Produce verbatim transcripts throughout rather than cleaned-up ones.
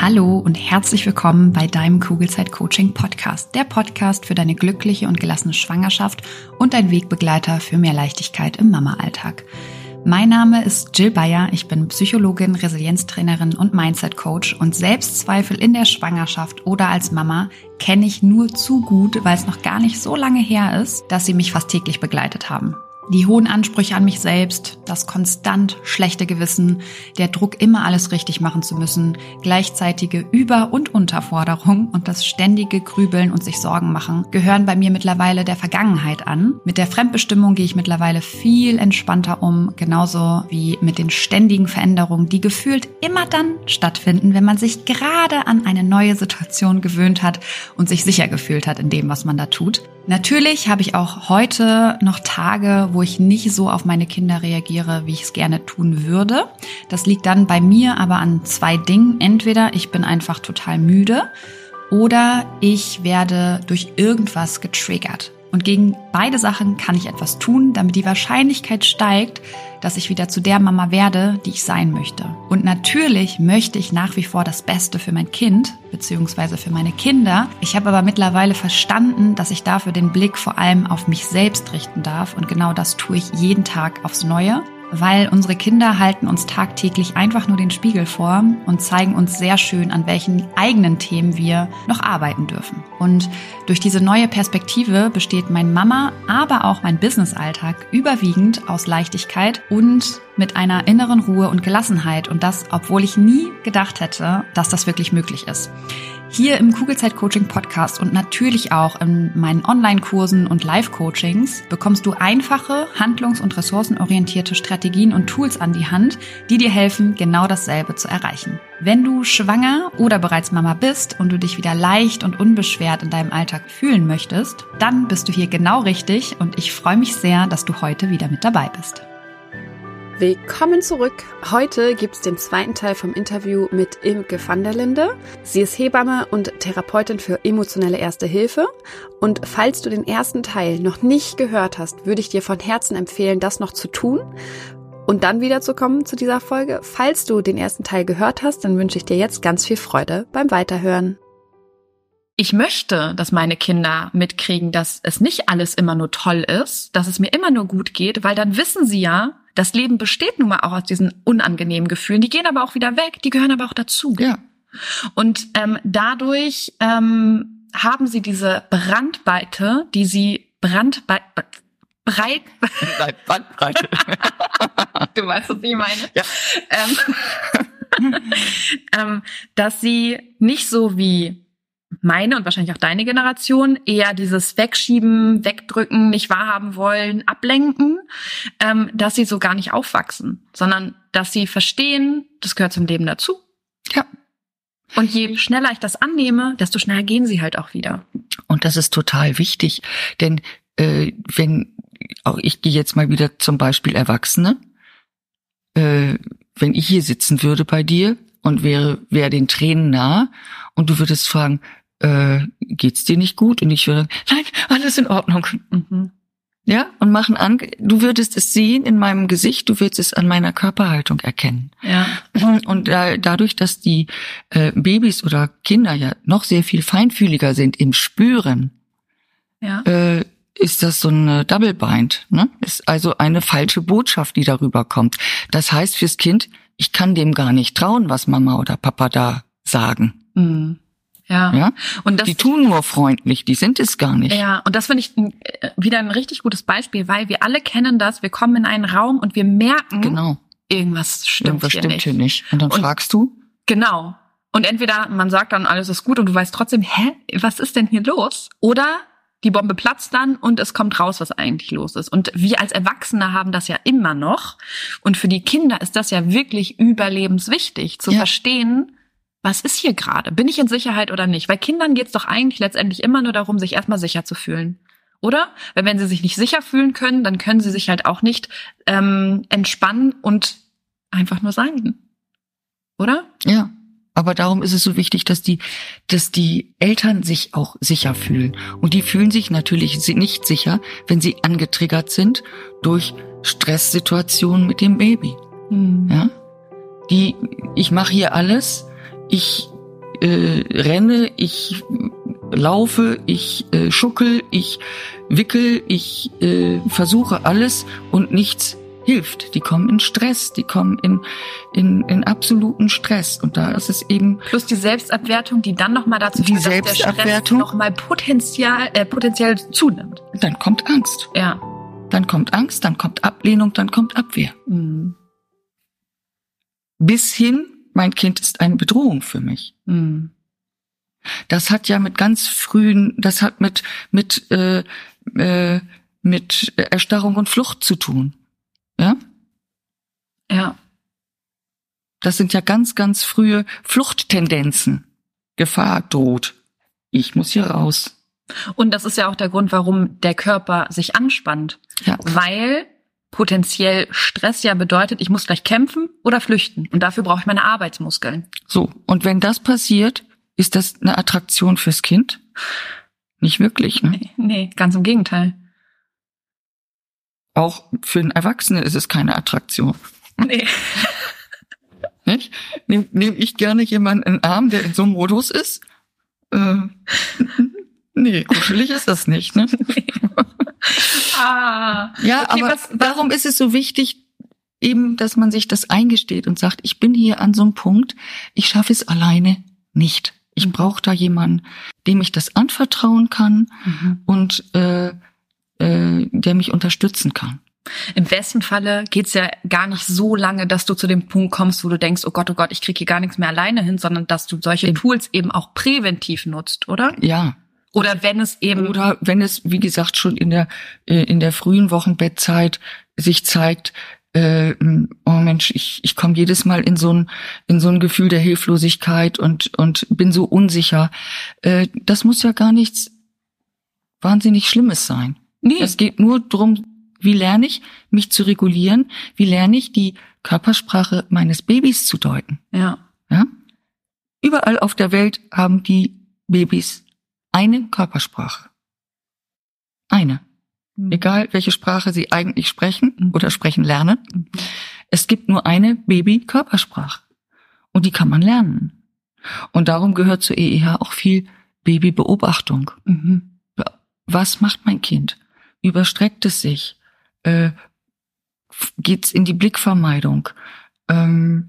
Hallo und herzlich willkommen bei deinem Kugelzeit-Coaching-Podcast, der Podcast für deine glückliche und gelassene Schwangerschaft und dein Wegbegleiter für mehr Leichtigkeit im Mama-Alltag. Mein Name ist Jill Bayer, ich bin Psychologin, Resilienztrainerin und Mindset-Coach und Selbstzweifel in der Schwangerschaft oder als Mama kenne ich nur zu gut, weil es noch gar nicht so lange her ist, dass sie mich fast täglich begleitet haben. Die hohen Ansprüche an mich selbst, das konstant schlechte Gewissen, der Druck, immer alles richtig machen zu müssen, gleichzeitige Über- und Unterforderung und das ständige Grübeln und sich Sorgen machen gehören bei mir mittlerweile der Vergangenheit an. Mit der Fremdbestimmung gehe ich mittlerweile viel entspannter um, genauso wie mit den ständigen Veränderungen, die gefühlt immer dann stattfinden, wenn man sich gerade an eine neue Situation gewöhnt hat und sich sicher gefühlt hat in dem, was man da tut. Natürlich habe ich auch heute noch Tage, wo ich nicht so auf meine Kinder reagiere, wie ich es gerne tun würde. Das liegt dann bei mir aber an zwei Dingen. Entweder ich bin einfach total müde oder ich werde durch irgendwas getriggert. Und gegen beide Sachen kann ich etwas tun, damit die Wahrscheinlichkeit steigt, dass ich wieder zu der Mama werde, die ich sein möchte. Und natürlich möchte ich nach wie vor das Beste für mein Kind bzw. für meine Kinder. Ich habe aber mittlerweile verstanden, dass ich dafür den Blick vor allem auf mich selbst richten darf. Und genau das tue ich jeden Tag aufs Neue. Weil unsere Kinder halten uns tagtäglich einfach nur den Spiegel vor und zeigen uns sehr schön, an welchen eigenen Themen wir noch arbeiten dürfen. Und durch diese neue Perspektive besteht mein Mama, aber auch mein Business-Alltag überwiegend aus Leichtigkeit und mit einer inneren Ruhe und Gelassenheit. Und das, obwohl ich nie gedacht hätte, dass das wirklich möglich ist. Hier im Kugelzeit-Coaching-Podcast und natürlich auch in meinen Online-Kursen und Live-Coachings bekommst du einfache, handlungs- und ressourcenorientierte Strategien und Tools an die Hand, die dir helfen, genau dasselbe zu erreichen. Wenn du schwanger oder bereits Mama bist und du dich wieder leicht und unbeschwert in deinem Alltag fühlen möchtest, dann bist du hier genau richtig und ich freue mich sehr, dass du heute wieder mit dabei bist. Willkommen zurück. Heute gibt's den zweiten Teil vom Interview mit Imke van der Linde. Sie ist Hebamme und Therapeutin für emotionelle Erste Hilfe. Und falls du den ersten Teil noch nicht gehört hast, würde ich dir von Herzen empfehlen, das noch zu tun und dann wiederzukommen zu dieser Folge. Falls du den ersten Teil gehört hast, dann wünsche ich dir jetzt ganz viel Freude beim Weiterhören. Ich möchte, dass meine Kinder mitkriegen, dass es nicht alles immer nur toll ist, dass es mir immer nur gut geht, weil dann wissen sie ja, das Leben besteht nun mal auch aus diesen unangenehmen Gefühlen. Die gehen aber auch wieder weg, die gehören aber auch dazu. Ja. Und ähm, dadurch ähm, haben sie diese Brandweite, die sie Brandbe- breit... Nein, Bandbreite. Du weißt, was ich meine. Ja. Ähm, ähm, dass sie nicht so wie meine und wahrscheinlich auch deine Generation eher dieses Wegschieben, Wegdrücken, nicht wahrhaben wollen, ablenken, ähm, dass sie so gar nicht aufwachsen, sondern dass sie verstehen, das gehört zum Leben dazu. Ja. Und je schneller ich das annehme, desto schneller gehen sie halt auch wieder. Und das ist total wichtig, denn äh, wenn, auch ich gehe jetzt mal wieder zum Beispiel Erwachsene, äh, wenn ich hier sitzen würde bei dir und wäre, wäre den Tränen nah und du würdest fragen, Äh, geht's dir nicht gut? Und ich würde sagen, nein, alles in Ordnung. Mhm. Ja, und machen an, du würdest es sehen in meinem Gesicht, du würdest es an meiner Körperhaltung erkennen. Ja. Und da, dadurch, dass die äh, Babys oder Kinder ja noch sehr viel feinfühliger sind im Spüren, ja. äh, ist das so eine Double Bind, ne? Ist also eine falsche Botschaft, die darüber kommt. Das heißt fürs Kind, ich kann dem gar nicht trauen, was Mama oder Papa da sagen. Mhm. Ja. Ja, und das, die tun nur freundlich, die sind es gar nicht. Ja, und das finde ich wieder ein richtig gutes Beispiel, weil wir alle kennen das, wir kommen in einen Raum und wir merken, genau, irgendwas stimmt, irgendwas hier, stimmt nicht. hier nicht. Und dann und, fragst du? Genau. Und entweder man sagt dann, alles ist gut und du weißt trotzdem, hä, was ist denn hier los? Oder die Bombe platzt dann und es kommt raus, was eigentlich los ist. Und wir als Erwachsene haben das ja immer noch. Und für die Kinder ist das ja wirklich überlebenswichtig, zu ja. verstehen, was ist hier gerade? Bin ich in Sicherheit oder nicht? Weil Kindern geht's doch eigentlich letztendlich immer nur darum, sich erstmal sicher zu fühlen. Oder? Weil wenn sie sich nicht sicher fühlen können, dann können sie sich halt auch nicht ähm, entspannen und einfach nur sein. Oder? Ja. Aber darum ist es so wichtig, dass die, dass die Eltern sich auch sicher fühlen. Und die fühlen sich natürlich nicht sicher, wenn sie angetriggert sind durch Stresssituationen mit dem Baby. Hm. Ja? Die, ich mache hier alles, ich äh, renne, ich laufe, ich äh, schuckel, ich wickel, ich äh, versuche alles und nichts hilft. Die kommen in Stress, die kommen in, in, in absoluten Stress. Und da ist es eben... Plus die Selbstabwertung, die dann nochmal dazu die führt, dass der Stress nochmal potenziell, äh, potenziell zunimmt. Dann kommt Angst. Ja. Dann kommt Angst, dann kommt Ablehnung, dann kommt Abwehr. Mhm. Bis hin, mein Kind ist eine Bedrohung für mich. Mhm. Das hat ja mit ganz frühen, das hat mit, mit, äh, äh, mit Erstarrung und Flucht zu tun. Ja? Ja. Das sind ja ganz, ganz frühe Fluchttendenzen. Gefahr droht. Ich muss hier raus. Und das ist ja auch der Grund, warum der Körper sich anspannt. Ja. Weil potenziell Stress ja bedeutet, ich muss gleich kämpfen oder flüchten. Und dafür brauche ich meine Arbeitsmuskeln. So, und wenn das passiert, ist das eine Attraktion fürs Kind? Nicht wirklich, ne? Nee, nee, ganz im Gegenteil. Auch für einen Erwachsenen ist es keine Attraktion. Nee. Nicht? Nehme nehm ich gerne jemanden in den Arm, der in so einem Modus ist? Äh, nee, kuschelig ist das nicht, ne? Nee. Ah. Ja, okay, aber was, warum ist es so wichtig, eben, dass man sich das eingesteht und sagt, ich bin hier an so einem Punkt, ich schaffe es alleine nicht. Ich brauche da jemanden, dem ich das anvertrauen kann mhm. und äh, äh, der mich unterstützen kann. Im besten Falle geht's ja gar nicht so lange, dass du zu dem Punkt kommst, wo du denkst, oh Gott, oh Gott, ich kriege hier gar nichts mehr alleine hin, sondern dass du solche Im, Tools eben auch präventiv nutzt, oder? Ja. Oder wenn es eben oder wenn es, wie gesagt, schon in der äh, in der frühen Wochenbettzeit sich zeigt, äh, oh Mensch, ich ich komme jedes Mal in so ein in so ein Gefühl der Hilflosigkeit und und bin so unsicher. Äh, das muss ja gar nichts wahnsinnig Schlimmes sein. Nee. Es geht nur darum, wie lerne ich, mich zu regulieren? Wie lerne ich, die Körpersprache meines Babys zu deuten? Ja. Ja? Überall auf der Welt haben die Babys eine Körpersprache. Eine. Mhm. Egal, welche Sprache sie eigentlich sprechen mhm. oder sprechen lernen. Mhm. Es gibt nur eine Baby-Körpersprache. Und die kann man lernen. Und darum gehört zur E E H auch viel Babybeobachtung. Mhm. Was macht mein Kind? Überstreckt es sich? Äh, geht's in die Blickvermeidung? Ähm,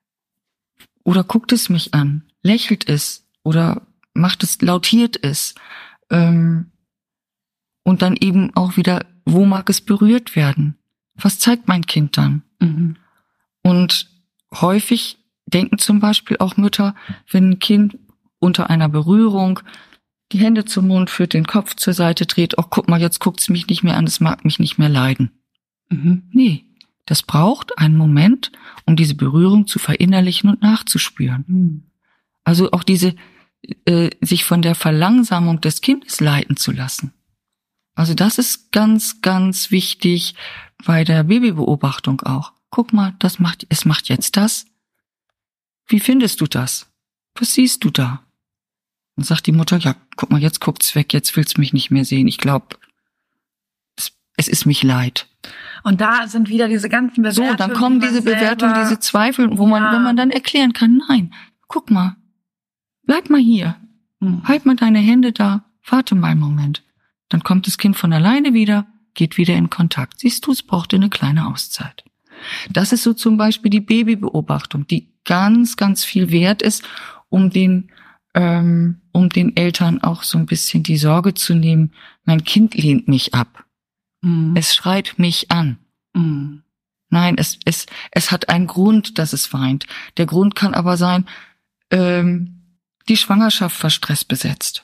oder guckt es mich an? Lächelt es? Oder macht es, lautiert es? Ähm, und dann eben auch wieder, wo mag es berührt werden? Was zeigt mein Kind dann? Mhm. Und häufig denken zum Beispiel auch Mütter, wenn ein Kind unter einer Berührung die Hände zum Mund führt, den Kopf zur Seite dreht, oh, guck mal, jetzt guckt's mich nicht mehr an, es mag mich nicht mehr leiden. Mhm. Nee, das braucht einen Moment, um diese Berührung zu verinnerlichen und nachzuspüren. Mhm. Also auch diese, äh, sich von der Verlangsamung des Kindes leiten zu lassen. Also das ist ganz, ganz wichtig bei der Babybeobachtung auch. Guck mal, das macht, es macht jetzt das. Wie findest du das? Was siehst du da? Dann sagt die Mutter, ja, guck mal, jetzt guckt's weg, jetzt will's mich nicht mehr sehen. Ich glaube, es, es ist mich leid. Und da sind wieder diese ganzen Bewertungen. So, dann kommen diese Bewertungen, diese Zweifel, wo man, ja. wenn man dann erklären kann, nein, guck mal, bleib mal hier, hm. halt mal deine Hände da, warte mal einen Moment. Dann kommt das Kind von alleine wieder, geht wieder in Kontakt. Siehst du, es brauchte eine kleine Auszeit. Das ist so zum Beispiel die Babybeobachtung, die ganz, ganz viel wert ist, um den ähm, um den Eltern auch so ein bisschen die Sorge zu nehmen, mein Kind lehnt mich ab. Mhm. Es schreit mich an. Mhm. Nein, es, es, es hat einen Grund, dass es weint. Der Grund kann aber sein, ähm, die Schwangerschaft war stressbesetzt.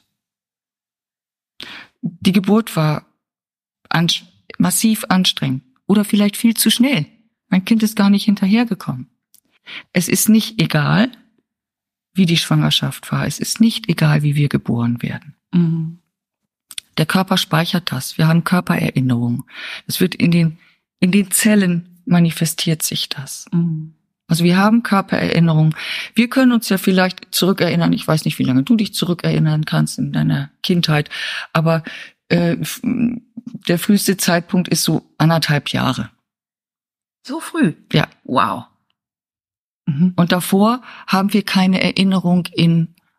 Die Geburt war an, massiv anstrengend oder vielleicht viel zu schnell. Mein Kind ist gar nicht hinterhergekommen. Es ist nicht egal, wie die Schwangerschaft war. Es ist nicht egal, wie wir geboren werden. Mhm. Der Körper speichert das. Wir haben Körpererinnerungen. Es wird in den, in den Zellen manifestiert sich das. Mhm. Also wir haben Körpererinnerungen. Wir können uns ja vielleicht zurückerinnern. Ich weiß nicht, wie lange du dich zurückerinnern kannst in deiner Kindheit. Aber äh, der früheste Zeitpunkt ist so anderthalb Jahre. So früh? Ja. Wow. Und davor haben wir keine Erinnerung in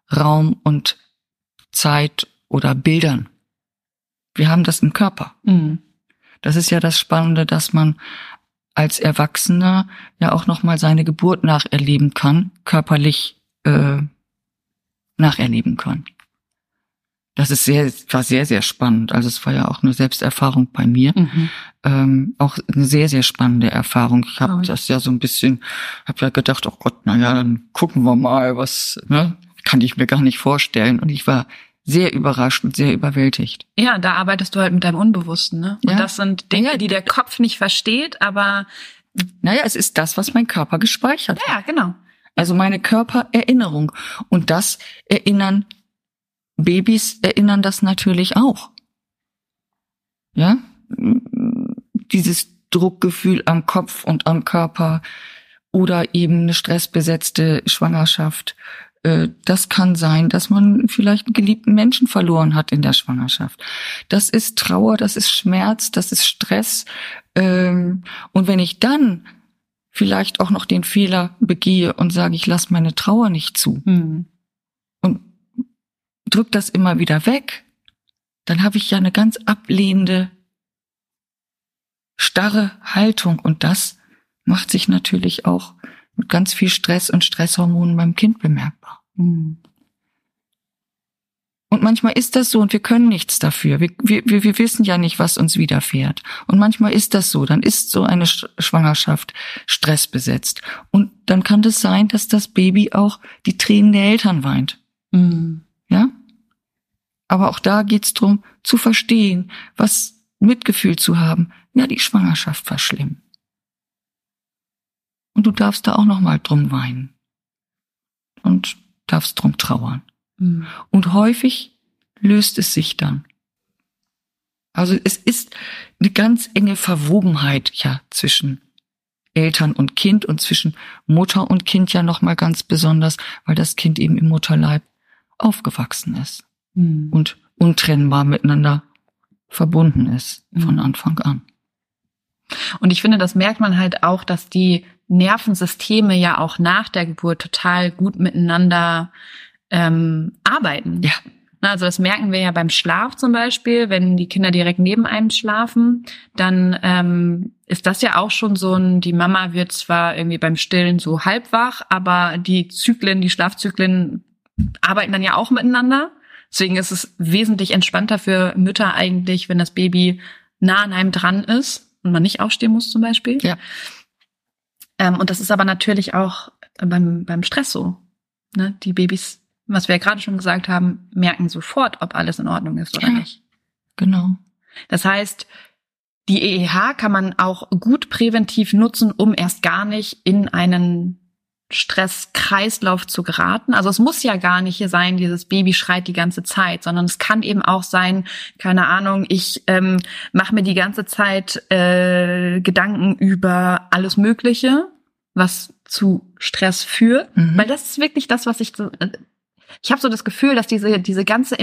Raum und Zeit oder Bildern. Wir haben das im Körper. Mhm. Das ist ja das Spannende, dass man als Erwachsener ja auch nochmal seine Geburt nacherleben kann, körperlich äh, nacherleben kann. Das ist sehr, war sehr, sehr spannend. Also es war ja auch eine Selbsterfahrung bei mir. Mhm. Ähm, auch eine sehr, sehr spannende Erfahrung. Ich habe Oh. das ja so ein bisschen, habe ja gedacht, oh Gott, na ja, dann gucken wir mal, was, ne, kann ich mir gar nicht vorstellen. Und ich war sehr überrascht und sehr überwältigt. Ja, da arbeitest du halt mit deinem Unbewussten, ne? Und Ja. das sind Dinge, die der Kopf nicht versteht, aber Naja, es ist das, was mein Körper gespeichert hat. ja, genau. Also meine Körpererinnerung. Und das erinnern, Babys erinnern das natürlich auch. Ja? Dieses Druckgefühl am Kopf und am Körper oder eben eine stressbesetzte Schwangerschaft. Das kann sein, dass man vielleicht einen geliebten Menschen verloren hat in der Schwangerschaft. Das ist Trauer, das ist Schmerz, das ist Stress. Und wenn ich dann vielleicht auch noch den Fehler begehe und sage, ich lasse meine Trauer nicht zu Mhm. und drück das immer wieder weg, dann habe ich ja eine ganz ablehnende, starre Haltung. Und das macht sich natürlich auch mit ganz viel Stress und Stresshormonen beim Kind bemerkbar. Mhm. Und manchmal ist das so und wir können nichts dafür. Wir, wir, wir wissen ja nicht, was uns widerfährt. Und manchmal ist das so. Dann ist so eine Schwangerschaft stressbesetzt. Und dann kann es sein, dass das Baby auch die Tränen der Eltern weint. Mhm. Ja? Aber auch da geht's drum, zu verstehen, was Mitgefühl zu haben. Ja, die Schwangerschaft war schlimm. Und du darfst da auch noch mal drum weinen. Und darfst drum trauern. Mhm. Und häufig löst es sich dann. Also es ist eine ganz enge Verwobenheit ja zwischen Eltern und Kind und zwischen Mutter und Kind ja noch mal ganz besonders, weil das Kind eben im Mutterleib aufgewachsen ist Mhm. und untrennbar miteinander verbunden ist von Anfang an. Und ich finde, das merkt man halt auch, dass die Nervensysteme ja auch nach der Geburt total gut miteinander ähm, arbeiten. Ja. Also das merken wir ja beim Schlaf zum Beispiel, wenn die Kinder direkt neben einem schlafen, dann ähm, ist das ja auch schon so ein, die Mama wird zwar irgendwie beim Stillen so halb wach, aber die Zyklen, die Schlafzyklen arbeiten dann ja auch miteinander. Deswegen ist es wesentlich entspannter für Mütter eigentlich, wenn das Baby nah an einem dran ist und man nicht aufstehen muss zum Beispiel. Ja. Ähm, und das ist aber natürlich auch beim, beim Stress so. Ne? Die Babys, was wir ja gerade schon gesagt haben, merken sofort, ob alles in Ordnung ist oder Ja. nicht. Genau. Das heißt, die E E H kann man auch gut präventiv nutzen, um erst gar nicht in einen Stresskreislauf zu geraten. Also es muss ja gar nicht sein, dieses Baby schreit die ganze Zeit, sondern es kann eben auch sein, keine Ahnung, ich ähm, mache mir die ganze Zeit äh, Gedanken über alles Mögliche, was zu Stress führt. Mhm. Weil das ist wirklich das, was ich so, ich habe so das Gefühl, dass diese diese ganze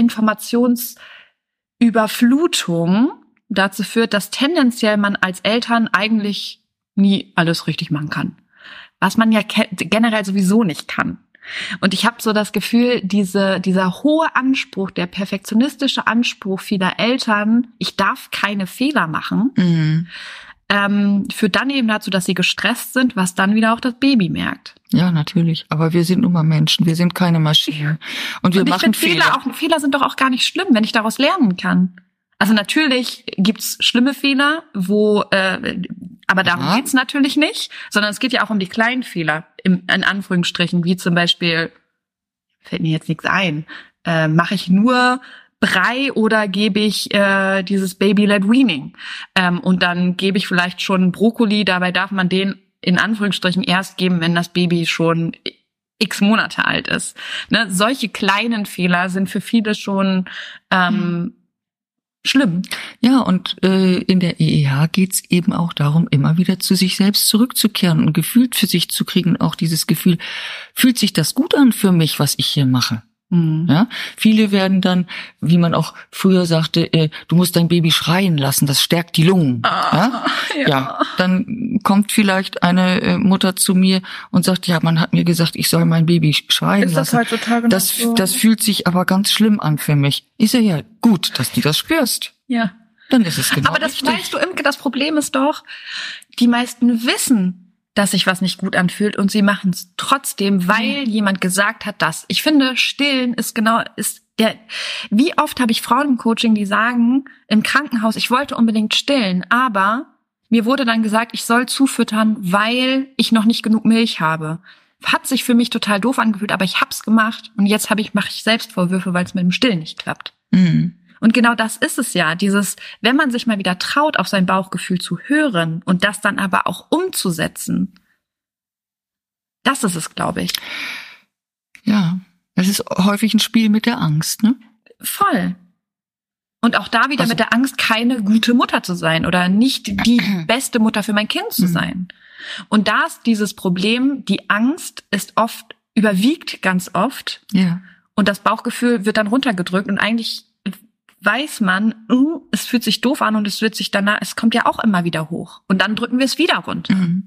Informationsüberflutung dazu führt, dass tendenziell man als Eltern eigentlich nie alles richtig machen kann. Was man ja ke- generell sowieso nicht kann. Und ich habe so das Gefühl, diese dieser hohe Anspruch, der perfektionistische Anspruch vieler Eltern, ich darf keine Fehler machen, Mhm. ähm, führt dann eben dazu, dass sie gestresst sind, was dann wieder auch das Baby merkt. Ja, natürlich. Aber wir sind nun mal Menschen, wir sind keine Maschinen. Und wir Und ich machen finde Fehler, auch, Fehler sind doch auch gar nicht schlimm, wenn ich daraus lernen kann. Also natürlich gibt's schlimme Fehler, wo, äh, aber darum Ja. geht's natürlich nicht, sondern es geht ja auch um die kleinen Fehler, im, in Anführungsstrichen, wie zum Beispiel, fällt mir jetzt nichts ein, äh, mache ich nur Brei oder gebe ich äh, dieses Baby-led Weaning? Ähm, und dann gebe ich vielleicht schon Brokkoli, dabei darf man den in Anführungsstrichen erst geben, wenn das Baby schon x Monate alt ist. Ne? Solche kleinen Fehler sind für viele schon ähm, schlimm. Ja, und äh, in der E E H geht's eben auch darum, immer wieder zu sich selbst zurückzukehren und ein Gefühl für sich zu kriegen. Und auch dieses Gefühl, fühlt sich das gut an für mich, was ich hier mache? Mhm. Ja, viele werden dann, wie man auch früher sagte, äh, du musst dein Baby schreien lassen, das stärkt die Lungen. Ah, ja? ja. ja, dann kommt vielleicht eine äh, Mutter zu mir und sagt, ja, man hat mir gesagt, ich soll mein Baby schreien Ist das lassen. heutzutage noch das, so? das fühlt sich aber ganz schlimm an für mich. Ich sage, ja, gut, dass du das spürst. Ja. Dann ist es genau Aber das richtig. weißt du, Imke, das Problem ist doch, die meisten wissen, dass sich was nicht gut anfühlt und sie machen es trotzdem, weil mhm. jemand gesagt hat, dass. Ich finde, stillen ist genau, ist der, wie oft habe ich Frauen im Coaching, die sagen, im Krankenhaus, ich wollte unbedingt stillen, aber mir wurde dann gesagt, ich soll zufüttern, weil ich noch nicht genug Milch habe. Hat sich für mich total doof angefühlt, aber ich hab's gemacht und jetzt habe ich, mache ich Selbstvorwürfe, weil es mit dem Stillen nicht klappt. Mhm. Und genau das ist es ja, dieses, wenn man sich mal wieder traut, auf sein Bauchgefühl zu hören und das dann aber auch umzusetzen. Das ist es, glaube ich. Ja, es ist häufig ein Spiel mit der Angst, ne? Voll. Und auch da wieder also, mit der Angst, keine gute Mutter zu sein oder nicht die beste Mutter für mein Kind zu sein. Und da ist dieses Problem, die Angst ist oft, überwiegt ganz oft. Ja. Und das Bauchgefühl wird dann runtergedrückt und eigentlich weiß man, uh, es fühlt sich doof an und es wird sich danach, es kommt ja auch immer wieder hoch. Und dann drücken wir es wieder runter. Mhm.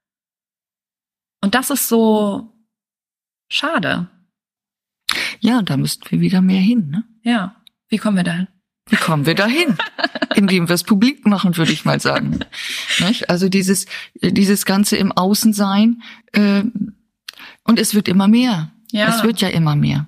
Und das ist so schade. Ja, da müssten wir wieder mehr hin, ne? Ja. Wie kommen wir dahin? Wie kommen wir dahin? Indem wir es publik machen, würde ich mal sagen. Nicht? Also dieses, dieses Ganze im Außensein, äh, und es wird immer mehr. Ja. Es wird ja immer mehr.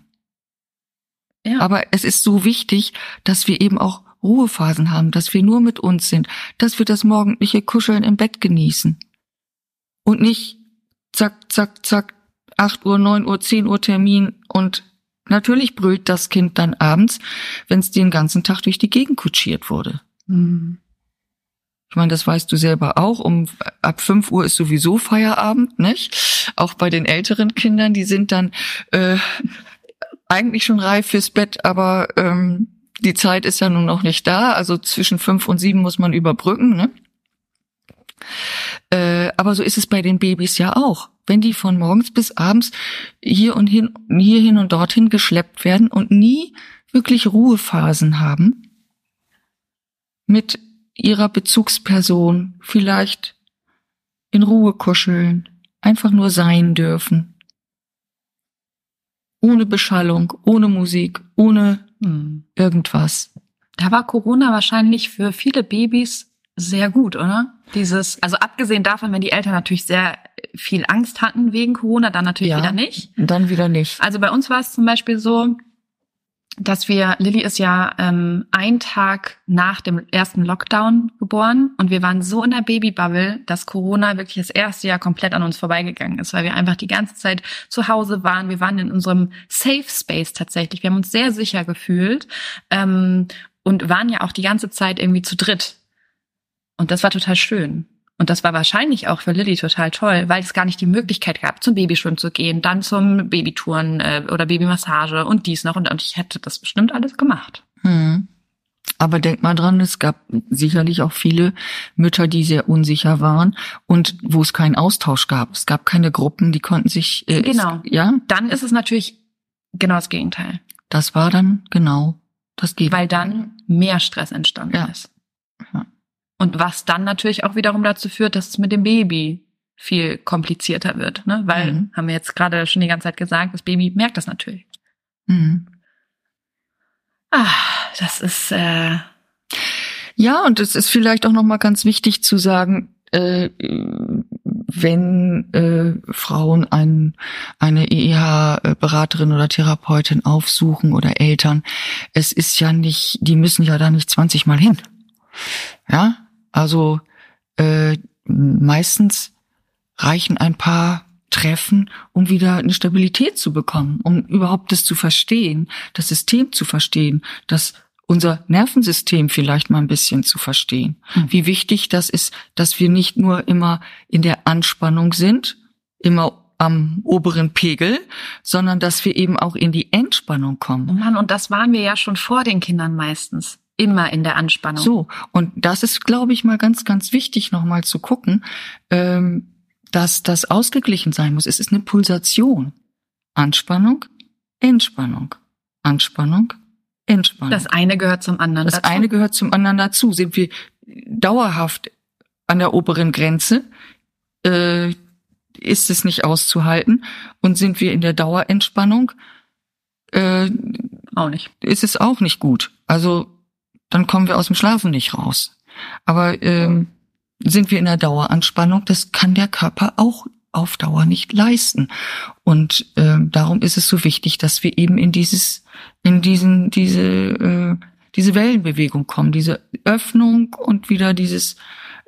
Ja. Aber es ist so wichtig, dass wir eben auch Ruhephasen haben, dass wir nur mit uns sind, dass wir das morgendliche Kuscheln im Bett genießen. Und nicht zack, zack, zack, acht Uhr, neun Uhr, zehn Uhr Termin und natürlich brüllt das Kind dann abends, wenn es den ganzen Tag durch die Gegend kutschiert wurde. Mhm. Ich meine, das weißt du selber auch. Um ab fünf Uhr ist sowieso Feierabend, nicht? Auch bei den älteren Kindern, die sind dann äh, eigentlich schon reif fürs Bett, aber ähm, die Zeit ist ja nun noch nicht da. Also zwischen fünf und sieben muss man überbrücken, ne? Äh, aber so ist es bei den Babys ja auch. Wenn die von morgens bis abends hier und hin, hier hin und dorthin geschleppt werden und nie wirklich Ruhephasen haben mit ihrer Bezugsperson, vielleicht in Ruhe kuscheln, einfach nur sein dürfen. Ohne Beschallung, ohne Musik, ohne hm. irgendwas. Da war Corona wahrscheinlich für viele Babys sehr gut, oder? Dieses, also abgesehen davon, wenn die Eltern natürlich sehr viel Angst hatten wegen Corona, dann natürlich ja, wieder nicht. Dann wieder nicht. Also bei uns war es zum Beispiel so, dass wir, Lilly ist ja ähm, einen Tag nach dem ersten Lockdown geboren und wir waren so in der Babybubble, dass Corona wirklich das erste Jahr komplett an uns vorbeigegangen ist, weil wir einfach die ganze Zeit zu Hause waren. Wir waren in unserem Safe Space tatsächlich. Wir haben uns sehr sicher gefühlt ähm, und waren ja auch die ganze Zeit irgendwie zu dritt. Und das war total schön. Und das war wahrscheinlich auch für Lilly total toll, weil es gar nicht die Möglichkeit gab, zum Babyschwimmen zu gehen, dann zum Babytouren äh, oder Babymassage und dies noch. Und, und ich hätte das bestimmt alles gemacht. Hm. Aber denk mal dran, es gab sicherlich auch viele Mütter, die sehr unsicher waren und wo es keinen Austausch gab. Es gab keine Gruppen, die konnten sich... Äh, genau. Es, ja? Dann ist es natürlich genau das Gegenteil. Das war dann genau das Gegenteil. Weil dann mehr Stress entstanden ja. ist. Ja. Und was dann natürlich auch wiederum dazu führt, dass es mit dem Baby viel komplizierter wird, ne? Weil, mhm. haben wir jetzt gerade schon die ganze Zeit gesagt, das Baby merkt das natürlich. Mhm. Ah, das ist äh ja, und es ist vielleicht auch noch mal ganz wichtig zu sagen, äh, wenn äh, Frauen ein, eine E E H-Beraterin oder Therapeutin aufsuchen oder Eltern, es ist ja nicht, die müssen ja da nicht zwanzig Mal hin. Ja, also äh, meistens reichen ein paar Treffen, um wieder eine Stabilität zu bekommen, um überhaupt das zu verstehen, das System zu verstehen, das unser Nervensystem vielleicht mal ein bisschen zu verstehen. Mhm. Wie wichtig das ist, dass wir nicht nur immer in der Anspannung sind, immer am oberen Pegel, sondern dass wir eben auch in die Entspannung kommen. Oh Mann, und das waren wir ja schon vor den Kindern meistens. Immer in der Anspannung. So, und das ist, glaube ich, mal ganz, ganz wichtig, nochmal zu gucken, ähm, dass das ausgeglichen sein muss. Es ist eine Pulsation. Anspannung, Entspannung. Anspannung, Entspannung. Das eine gehört zum anderen Das dazu. eine gehört zum anderen dazu. Sind wir dauerhaft an der oberen Grenze, äh, ist es nicht auszuhalten. Und sind wir in der Dauerentspannung, äh, Auch nicht. ist es auch nicht gut. Also dann kommen wir aus dem Schlafen nicht raus. Aber ähm, sind wir in der Daueranspannung, das kann der Körper auch auf Dauer nicht leisten. Und äh, darum ist es so wichtig, dass wir eben in dieses, in diesen, diese, äh, diese Wellenbewegung kommen, diese Öffnung und wieder dieses,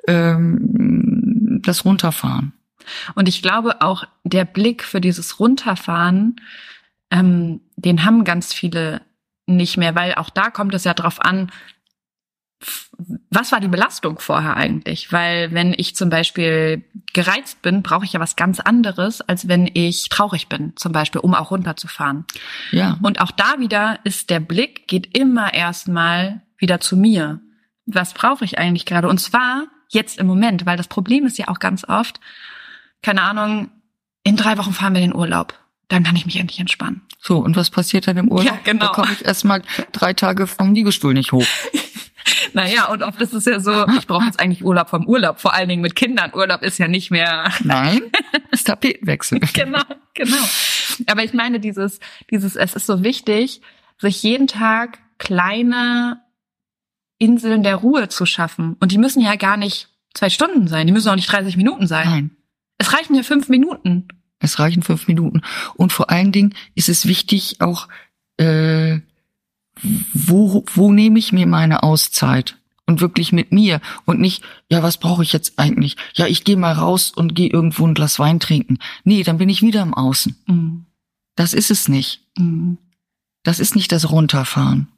ähm, das Runterfahren. Und ich glaube auch, der Blick für dieses Runterfahren, ähm, den haben ganz viele nicht mehr, weil auch da kommt es ja drauf an, was war die Belastung vorher eigentlich? Weil wenn ich zum Beispiel gereizt bin, brauche ich ja was ganz anderes, als wenn ich traurig bin, zum Beispiel, um auch runterzufahren. Ja. Und auch da wieder ist der Blick, geht immer erstmal wieder zu mir. Was brauche ich eigentlich gerade? Und zwar jetzt im Moment, weil das Problem ist ja auch ganz oft, keine Ahnung, in drei Wochen fahren wir in den Urlaub. Dann kann ich mich endlich entspannen. So, und was passiert dann im Urlaub? Ja, genau. Da komme ich erstmal drei Tage vom Liegestuhl nicht hoch. Naja, und oft ist es ja so, ich brauche jetzt eigentlich Urlaub vom Urlaub, vor allen Dingen mit Kindern. Urlaub ist ja nicht mehr... Nein, das Tapetenwechsel. Genau, genau. Aber ich meine, dieses, dieses, es ist so wichtig, sich jeden Tag kleine Inseln der Ruhe zu schaffen. Und die müssen ja gar nicht zwei Stunden sein, die müssen auch nicht dreißig Minuten sein. Nein. Es reichen ja fünf Minuten. Es reichen fünf Minuten. Und vor allen Dingen ist es wichtig auch, äh, wo, wo nehme ich mir meine Auszeit? Und wirklich mit mir. Und nicht, ja, was brauche ich jetzt eigentlich? Ja, ich gehe mal raus und gehe irgendwo ein Glas Wein trinken. Nee, dann bin ich wieder im Außen. Mhm. Das ist es nicht. Mhm. Das ist nicht das Runterfahren.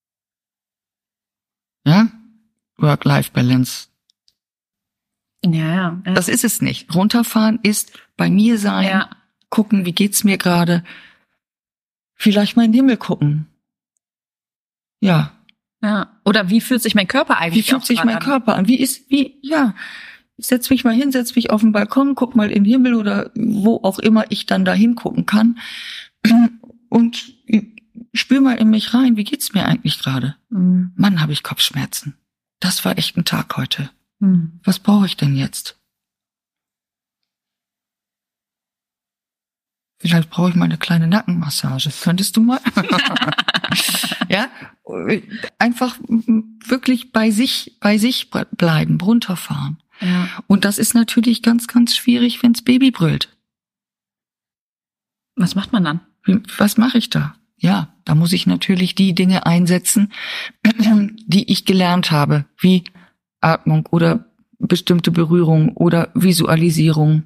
Ja? Work-Life-Balance. Ja, ja. ja. Das ist es nicht. Runterfahren ist bei mir sein, Ja. gucken, wie geht's mir gerade. Vielleicht mal in den Himmel gucken. Ja. Ja. Oder wie fühlt sich mein Körper Wie eigentlich fühlt auch sich gerade mein an? Körper an? Wie ist, wie, ja. Ich setz mich mal hin, setz mich auf den Balkon, guck mal in den Himmel oder wo auch immer ich dann da hingucken kann. Und spür mal in mich rein, wie geht's mir eigentlich gerade? Mhm. Mann, habe ich Kopfschmerzen. Das war echt ein Tag heute. Mhm. Was brauche ich denn jetzt? Vielleicht brauche ich mal eine kleine Nackenmassage. Könntest du mal? Ja, einfach wirklich bei sich, bei sich bleiben, runterfahren. Ja. Und das ist natürlich ganz, ganz schwierig, wenns Baby brüllt. Was macht man dann? Was mache ich da? Ja, da muss ich natürlich die Dinge einsetzen, die ich gelernt habe, wie Atmung oder bestimmte Berührung oder Visualisierung.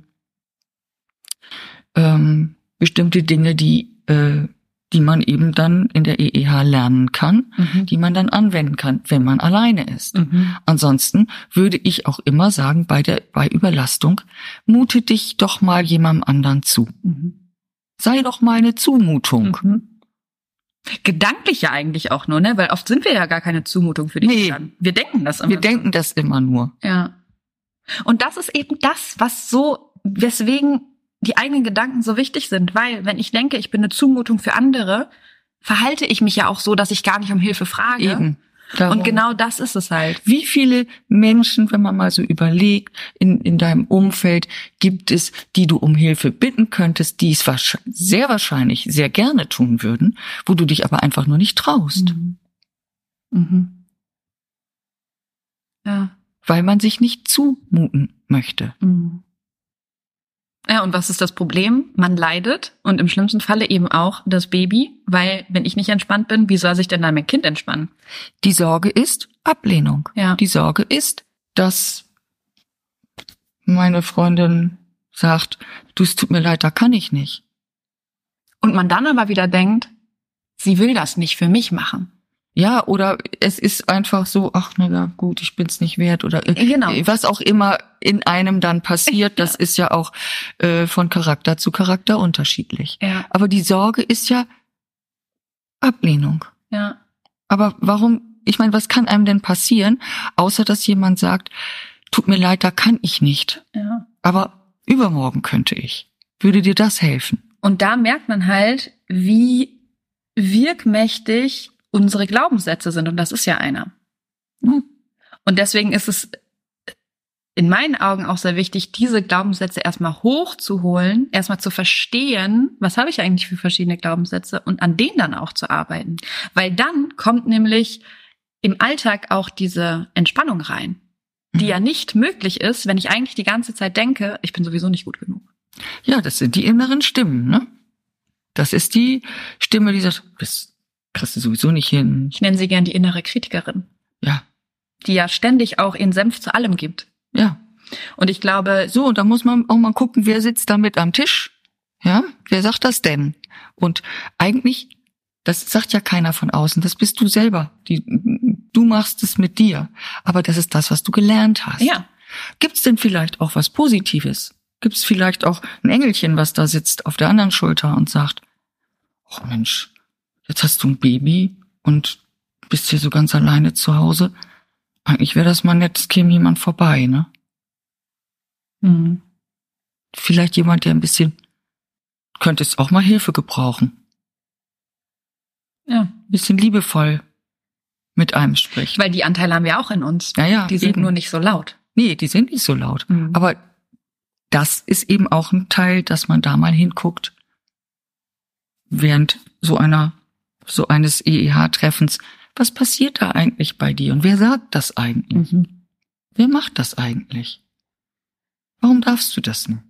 Ähm, bestimmte Dinge, die äh, die man eben dann in der E E H lernen kann, Mhm. die man dann anwenden kann, wenn man alleine ist. Mhm. Ansonsten würde ich auch immer sagen, bei der bei Überlastung, mute dich doch mal jemandem anderen zu. Mhm. Sei doch mal eine Zumutung. Mhm. Gedanklich ja eigentlich auch nur, ne? Weil oft sind wir ja gar keine Zumutung für die Nee. Kinder. Wir denken das immer. Wir denken das immer nur. Ja. Und das ist eben das, was so, weswegen die eigenen Gedanken so wichtig sind. Weil, wenn ich denke, ich bin eine Zumutung für andere, verhalte ich mich ja auch so, dass ich gar nicht um Hilfe frage. Eben. Darum. Und genau das ist es halt. Wie viele Menschen, wenn man mal so überlegt, in, in deinem Umfeld gibt es, die du um Hilfe bitten könntest, die es wahrsch- sehr wahrscheinlich sehr gerne tun würden, wo du dich aber einfach nur nicht traust, Mhm. Mhm. Ja. weil man sich nicht zumuten möchte. Mhm. Ja, und was ist das Problem? Man leidet und im schlimmsten Falle eben auch das Baby, weil wenn ich nicht entspannt bin, wie soll sich denn dann mein Kind entspannen? Die Sorge ist Ablehnung. Ja. Die Sorge ist, dass meine Freundin sagt, du, es tut mir leid, da kann ich nicht. Und man dann aber wieder denkt, sie will das nicht für mich machen. Ja, oder es ist einfach so, ach na ja, gut, ich bin's nicht wert oder äh, Genau. was auch immer in einem dann passiert, das Ja. ist ja auch äh, von Charakter zu Charakter unterschiedlich. Ja. Aber die Sorge ist ja Ablehnung. Ja. Aber warum, ich meine, was kann einem denn passieren, außer dass jemand sagt, tut mir leid, da kann ich nicht, Ja. aber übermorgen könnte ich. Würde dir das helfen? Und da merkt man halt, wie wirkmächtig unsere Glaubenssätze sind. Und das ist ja einer. Hm. Und deswegen ist es in meinen Augen auch sehr wichtig, diese Glaubenssätze erstmal hochzuholen, erstmal zu verstehen, was habe ich eigentlich für verschiedene Glaubenssätze und an denen dann auch zu arbeiten. Weil dann kommt nämlich im Alltag auch diese Entspannung rein, die Mhm. ja nicht möglich ist, wenn ich eigentlich die ganze Zeit denke, ich bin sowieso nicht gut genug. Ja, das sind die inneren Stimmen, ne? Das ist die Stimme, die sagt, das kriegst du sowieso nicht hin. Ich nenne sie gern die innere Kritikerin, Ja, die ja ständig auch ihren Senf zu allem gibt. ja. Und ich glaube, So, und da muss man auch mal gucken, wer sitzt da mit am Tisch? Ja, wer sagt das denn? Und eigentlich, das sagt ja keiner von außen, das bist du selber. Die, du machst es mit dir. Aber das ist das, was du gelernt hast. ja, Gibt's denn vielleicht auch was Positives? Gibt's vielleicht auch ein Engelchen, was da sitzt auf der anderen Schulter und sagt, oh Mensch, jetzt hast du ein Baby und bist hier so ganz alleine zu Hause. Eigentlich wäre das mal nett, es käme jemand vorbei, ne? hm. Vielleicht jemand, der ein bisschen, könnte es auch mal Hilfe gebrauchen. ja, Ein bisschen liebevoll mit einem spricht. weil die Anteile haben wir auch in uns. Ja, ja, Die sind eben. nur nicht so laut. Nee, die sind nicht so laut. Mhm. Aber das ist eben auch ein Teil, dass man da mal hinguckt, während so einer, so eines E E H-Treffens, was passiert da eigentlich bei dir? Und wer sagt das eigentlich? Mhm. Wer macht das eigentlich? Warum darfst du das nicht?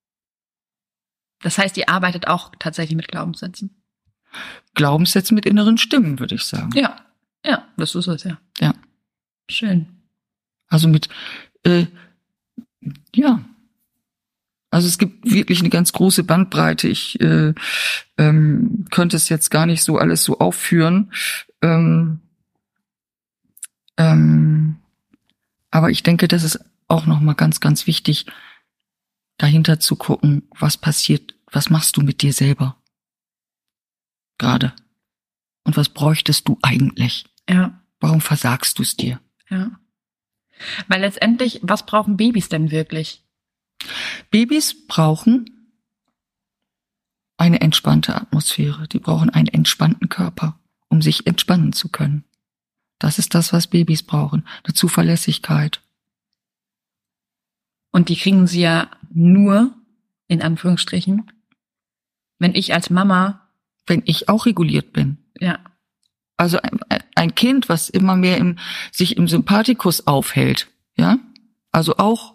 Das heißt, ihr arbeitet auch tatsächlich mit Glaubenssätzen. Glaubenssätze mit inneren Stimmen, würde ich sagen. Ja, ja, das ist es ja. Ja. Schön. Also mit, äh, ja. Also es gibt wirklich eine ganz große Bandbreite. Ich äh, ähm, könnte es jetzt gar nicht so alles so aufführen. Ähm, ähm, aber ich denke, das ist auch nochmal ganz, ganz wichtig, dahinter zu gucken, was passiert, was machst du mit dir selber gerade? Und was bräuchtest du eigentlich? Ja, Warum versagst du es dir? ja. Weil letztendlich, was brauchen Babys denn wirklich? Babys brauchen eine entspannte Atmosphäre. Die brauchen einen entspannten Körper, um sich entspannen zu können. Das ist das, was Babys brauchen. Eine Zuverlässigkeit. Und die kriegen sie ja nur, in Anführungsstrichen, wenn ich als Mama, Wenn ich auch reguliert bin. ja, Also ein, ein Kind, was immer mehr im, sich im Sympathikus aufhält, ja, also auch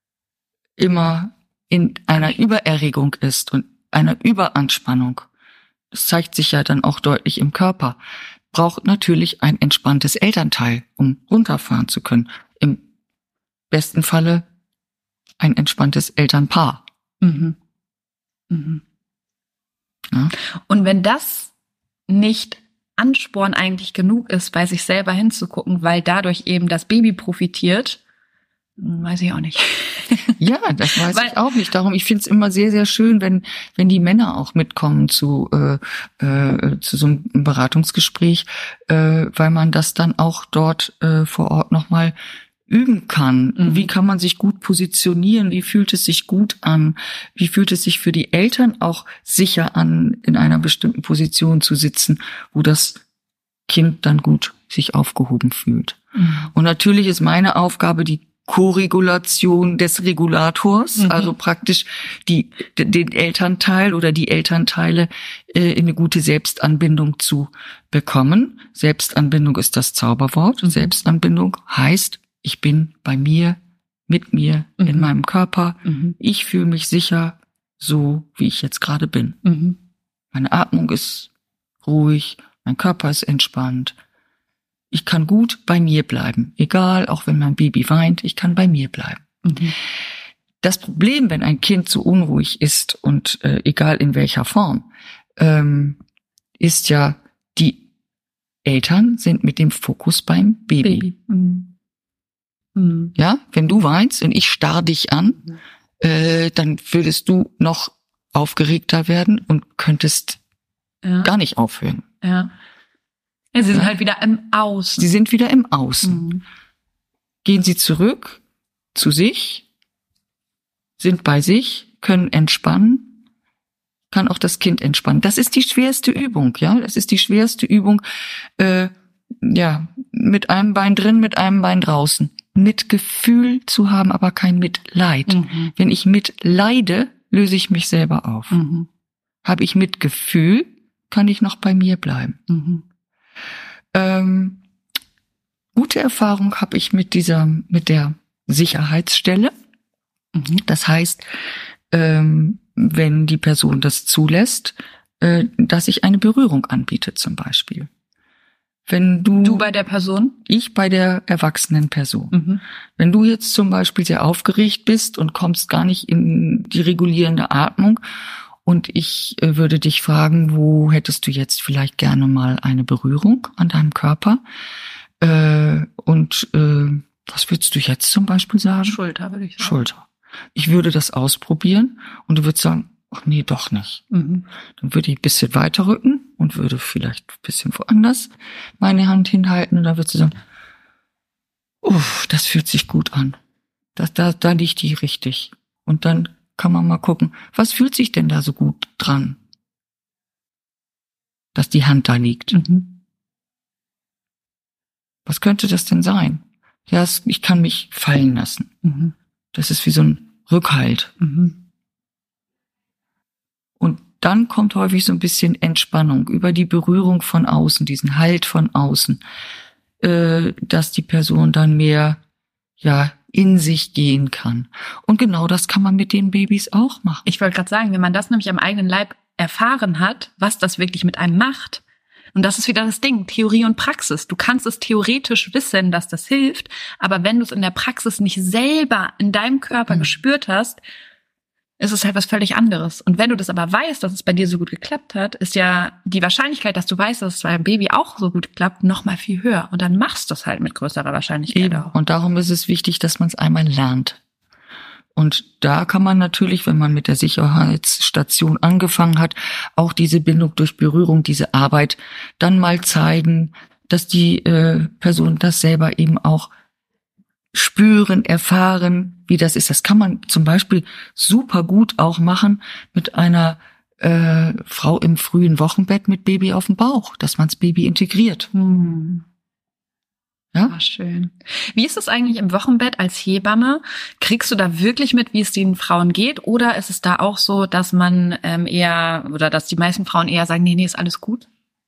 immer in einer Übererregung ist und einer Überanspannung, das zeigt sich ja dann auch deutlich im Körper, braucht natürlich ein entspanntes Elternteil, um runterfahren zu können. Im besten Falle ein entspanntes Elternpaar. mhm. Mhm. Ja. Und wenn das nicht Ansporn eigentlich genug ist, bei sich selber hinzugucken, weil dadurch eben das Baby profitiert, weiß ich auch nicht. Ja, das weiß Weil- ich auch nicht. Darum, ich finde es immer sehr, sehr schön, wenn wenn die Männer auch mitkommen zu äh, äh, zu so einem Beratungsgespräch, äh, weil man das dann auch dort äh, vor Ort nochmal üben kann. Mhm. Wie kann man sich gut positionieren? Wie fühlt es sich gut an? Wie fühlt es sich für die Eltern auch sicher an, in einer bestimmten Position zu sitzen, wo das Kind dann gut sich aufgehoben fühlt? Mhm. Und natürlich ist meine Aufgabe die Koregulation des Regulators, Mhm. also praktisch die, den Elternteil oder die Elternteile äh, in eine gute Selbstanbindung zu bekommen. Selbstanbindung ist das Zauberwort. Mhm. Selbstanbindung heißt, ich bin bei mir, mit mir, Mhm. in meinem Körper. Mhm. Ich fühle mich sicher, so wie ich jetzt gerade bin. Mhm. Meine Atmung ist ruhig, mein Körper ist entspannt. Ich kann gut bei mir bleiben, egal, auch wenn mein Baby weint, ich kann bei mir bleiben. Mhm. Das Problem, wenn ein Kind so unruhig ist und äh, egal in welcher Form, ähm, ist ja, die Eltern sind mit dem Fokus beim Baby. Baby. Mhm. Mhm. Ja, wenn du weinst und ich starr dich an, Mhm. äh, dann würdest du noch aufgeregter werden und könntest Ja. gar nicht aufhören. Ja. Ja, sie sind Ja. halt wieder im Außen. Sie sind wieder im Außen. Mhm. Gehen sie zurück zu sich, sind bei sich, können entspannen, kann auch das Kind entspannen. Das ist die schwerste Übung, ja. Das ist die schwerste Übung, äh, ja, mit einem Bein drin, mit einem Bein draußen. Mitgefühl zu haben, aber kein Mitleid. Mhm. Wenn ich mitleide, löse ich mich selber auf. Mhm. Habe ich Mitgefühl, kann ich noch bei mir bleiben. Mhm. Ähm, gute Erfahrung habe ich mit dieser, mit der Sicherheitsstelle. Mhm. Das heißt, ähm, wenn die Person das zulässt, äh, dass ich eine Berührung anbiete zum Beispiel. Wenn du, Du bei der Person? ich bei der erwachsenen Person. Mhm. Wenn du jetzt zum Beispiel sehr aufgeregt bist und kommst gar nicht in die regulierende Atmung und ich äh, würde dich fragen, wo hättest du jetzt vielleicht gerne mal eine Berührung an deinem Körper? Äh, und äh, was würdest du jetzt zum Beispiel sagen? Schulter, würde ich sagen. Schulter. Ich würde das ausprobieren und du würdest sagen, ach nee, doch nicht. Mhm. Dann würde ich ein bisschen weiter rücken und würde vielleicht ein bisschen woanders meine Hand hinhalten und da würdest du sagen, uff, das fühlt sich gut an. Das, da, da liegt die richtig. Und dann kann man mal gucken, was fühlt sich denn da so gut dran, dass die Hand da liegt. Mhm. Was könnte das denn sein? Ja, es, ich kann mich fallen lassen. Mhm. Das ist wie so ein Rückhalt. Mhm. Und dann kommt häufig so ein bisschen Entspannung über die Berührung von außen, diesen Halt von außen, äh, dass die Person dann mehr, ja, in sich gehen kann. Und genau das kann man mit den Babys auch machen. Ich wollte gerade sagen, wenn man das nämlich am eigenen Leib erfahren hat, was das wirklich mit einem macht, und das ist wieder das Ding, Theorie und Praxis. Du kannst es theoretisch wissen, dass das hilft, aber wenn du es in der Praxis nicht selber in deinem Körper Mhm. gespürt hast, ist es halt was völlig anderes. Und wenn du das aber weißt, dass es bei dir so gut geklappt hat, ist ja die Wahrscheinlichkeit, dass du weißt, dass es bei einem Baby auch so gut klappt, noch mal viel höher. Und dann machst du es halt mit größerer Wahrscheinlichkeit Eben. auch. Und darum ist es wichtig, dass man es einmal lernt. Und da kann man natürlich, wenn man mit der Sicherheitsstation angefangen hat, auch diese Bindung durch Berührung, diese Arbeit dann mal zeigen, dass die äh, Person das selber eben auch spüren, erfahren, wie das ist. Das kann man zum Beispiel super gut auch machen mit einer äh, Frau im frühen Wochenbett mit Baby auf dem Bauch, dass man das Baby integriert. Hm. Ja? Ah, schön. Wie ist es eigentlich im Wochenbett als Hebamme? Kriegst du da wirklich mit, wie es den Frauen geht? Oder ist es da auch so, dass man ähm, eher, oder dass die meisten Frauen eher sagen, nee, nee, ist alles gut?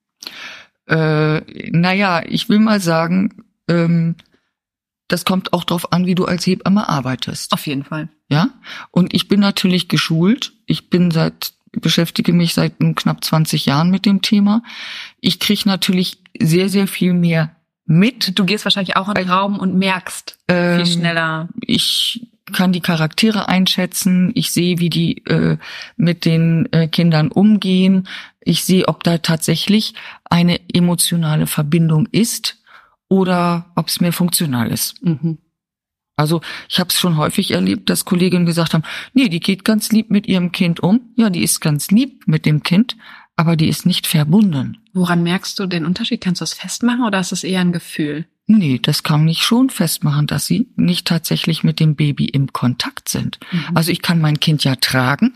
Äh, naja, ich will mal sagen, ähm, das kommt auch drauf an, wie du als Hebamme arbeitest. Auf jeden Fall. Ja? Und ich bin natürlich geschult. Ich bin seit, beschäftige mich seit knapp zwanzig Jahren mit dem Thema. Ich kriege natürlich sehr, sehr viel mehr mit. Du gehst wahrscheinlich auch in den Raum und merkst Ähm, viel schneller. Ich kann die Charaktere einschätzen. Ich sehe, wie die äh, mit den äh, Kindern umgehen. Ich sehe, ob da tatsächlich eine emotionale Verbindung ist oder ob es mehr funktional ist. Mhm. Also ich habe es schon häufig erlebt, dass Kolleginnen gesagt haben, nee, die geht ganz lieb mit ihrem Kind um. Ja, die ist ganz lieb mit dem Kind, aber die ist nicht verbunden. Woran merkst du den Unterschied? Kannst du das festmachen oder ist es eher ein Gefühl? Nee, das kann ich schon festmachen, dass sie nicht tatsächlich mit dem Baby im Kontakt sind. Mhm. Also ich kann mein Kind ja tragen,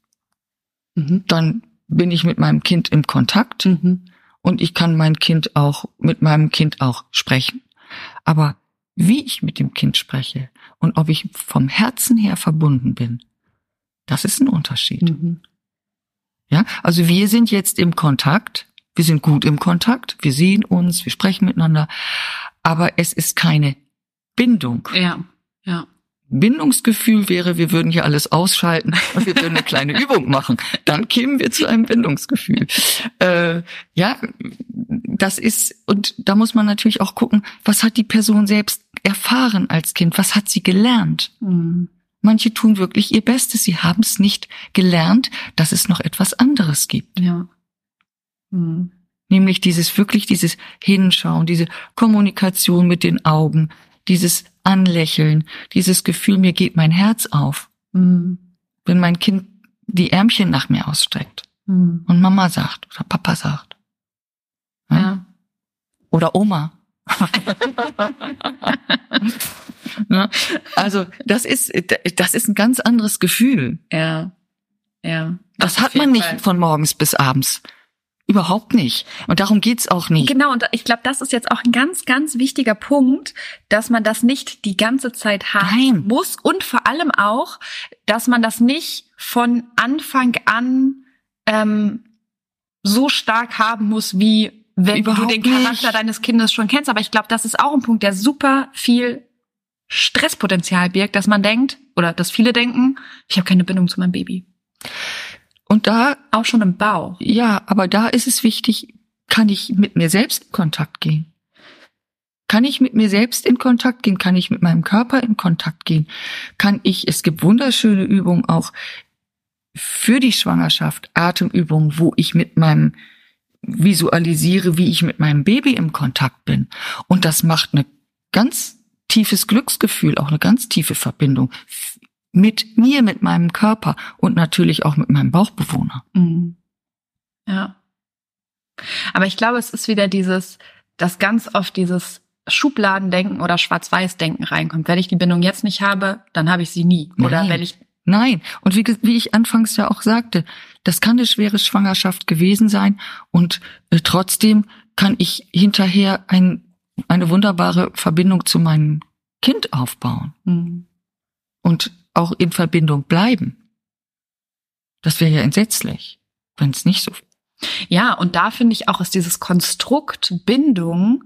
Mhm. dann bin ich mit meinem Kind im Kontakt Mhm. und ich kann mein Kind auch, mit meinem Kind auch sprechen. Aber wie ich mit dem Kind spreche und ob ich vom Herzen her verbunden bin, das ist ein Unterschied. Mhm. Ja, also wir sind jetzt im Kontakt, wir sind gut im Kontakt, wir sehen uns, wir sprechen miteinander, aber es ist keine Bindung. Ja, ja. Bindungsgefühl wäre, wir würden hier alles ausschalten und wir würden eine kleine Übung machen. Dann kämen wir zu einem Bindungsgefühl. Äh, ja, das ist, und da muss man natürlich auch gucken, was hat die Person selbst erfahren als Kind? Was hat sie gelernt? Mhm. Manche tun wirklich ihr Bestes. Sie haben es nicht gelernt, dass es noch etwas anderes gibt. Ja. Mhm. Nämlich dieses wirklich, dieses Hinschauen, diese Kommunikation mit den Augen, dieses Anlächeln, dieses Gefühl, mir geht mein Herz auf, Mhm. wenn mein Kind die Ärmchen nach mir ausstreckt Mhm. und Mama sagt oder Papa sagt. Ja? Ja. Oder Oma. Ne? Also das ist das ist ein ganz anderes Gefühl. Ja. ja. Das Auf hat man jeden nicht Fall. von morgens bis abends. Überhaupt nicht. Und darum geht's auch nicht. Genau, und ich glaube, das ist jetzt auch ein ganz, ganz wichtiger Punkt, dass man das nicht die ganze Zeit haben Nein. muss und vor allem auch, dass man das nicht von Anfang an ähm, so stark haben muss, wie wenn Überhaupt du den Charakter nicht. deines Kindes schon kennst. Aber ich glaube, das ist auch ein Punkt, der super viel Stresspotenzial birgt, dass man denkt, oder dass viele denken, ich habe keine Bindung zu meinem Baby. Und da, Auch schon im Bau. ja, aber da ist es wichtig, kann ich mit mir selbst in Kontakt gehen? Kann ich mit mir selbst in Kontakt gehen? Kann ich mit meinem Körper in Kontakt gehen? Kann ich, es gibt wunderschöne Übungen auch für die Schwangerschaft, Atemübungen, wo ich mit meinem visualisiere, wie ich mit meinem Baby im Kontakt bin. Und das macht ein ganz tiefes Glücksgefühl, auch eine ganz tiefe Verbindung mit mir, mit meinem Körper und natürlich auch mit meinem Bauchbewohner. Mhm. Ja. Aber ich glaube, es ist wieder dieses, dass ganz oft dieses Schubladendenken oder Schwarz-Weiß-Denken reinkommt. Wenn ich die Bindung jetzt nicht habe, dann habe ich sie nie. Oder Nein. wenn ich Nein. Und wie, ge- wie ich anfangs ja auch sagte, das kann eine schwere Schwangerschaft gewesen sein und äh, trotzdem kann ich hinterher ein, eine wunderbare Verbindung zu meinem Kind aufbauen Mhm. und auch in Verbindung bleiben. Das wäre ja entsetzlich, wenn es nicht so wäre. Ja, und da finde ich auch, ist dieses Konstrukt Bindung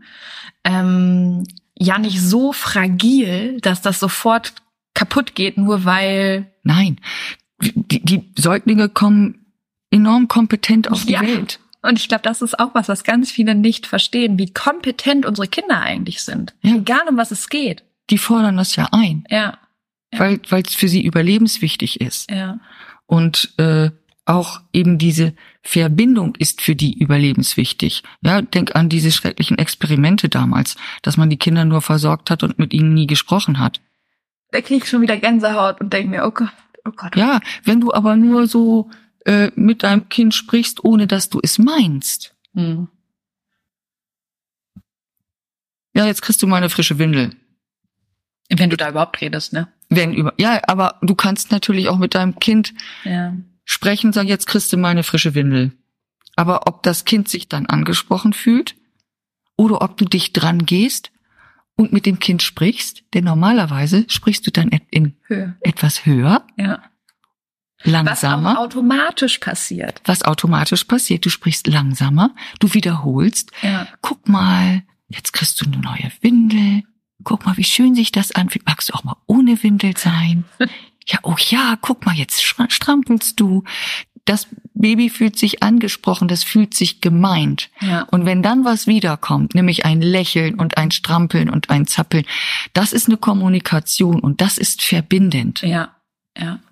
ähm, ja nicht so fragil, dass das sofort kaputt geht, nur weil Nein, die, die Säuglinge kommen enorm kompetent auf die Ja. Welt. Und ich glaube, das ist auch was, was ganz viele nicht verstehen, wie kompetent unsere Kinder eigentlich sind. Ja. Egal, um was es geht. Die fordern das ja ein, Ja, Ja. weil weil es für sie überlebenswichtig ist. ja, Und äh, auch eben diese Verbindung ist für die überlebenswichtig. Ja, denk an diese schrecklichen Experimente damals, dass man die Kinder nur versorgt hat und mit ihnen nie gesprochen hat. da kriege ich schon wieder Gänsehaut und denke mir, oh Gott, oh Gott. Ja, wenn du aber nur so äh, mit deinem Kind sprichst, ohne dass du es meinst. Hm. Ja, jetzt kriegst du mal eine frische Windel. Wenn du da überhaupt redest, ne? Wenn über, ja, aber du kannst natürlich auch mit deinem Kind Ja. sprechen, sagen, jetzt kriegst du mal eine frische Windel. Aber ob das Kind sich dann angesprochen fühlt oder ob du dich dran gehst und mit dem Kind sprichst, denn normalerweise sprichst du dann et- in Höhe. etwas höher, Ja. Was langsamer, auch automatisch passiert. was automatisch passiert. Du sprichst langsamer, du wiederholst. Ja. Guck mal, jetzt kriegst du eine neue Windel. Guck mal, wie schön sich das anfühlt. Magst du auch mal ohne Windel sein? Ja, oh ja, guck mal, jetzt schra- strampelst du. Das Baby fühlt sich angesprochen, das fühlt sich gemeint. Ja. Und wenn dann was wiederkommt, nämlich ein Lächeln und ein Strampeln und ein Zappeln, das ist eine Kommunikation und das ist verbindend. Ja. Ja.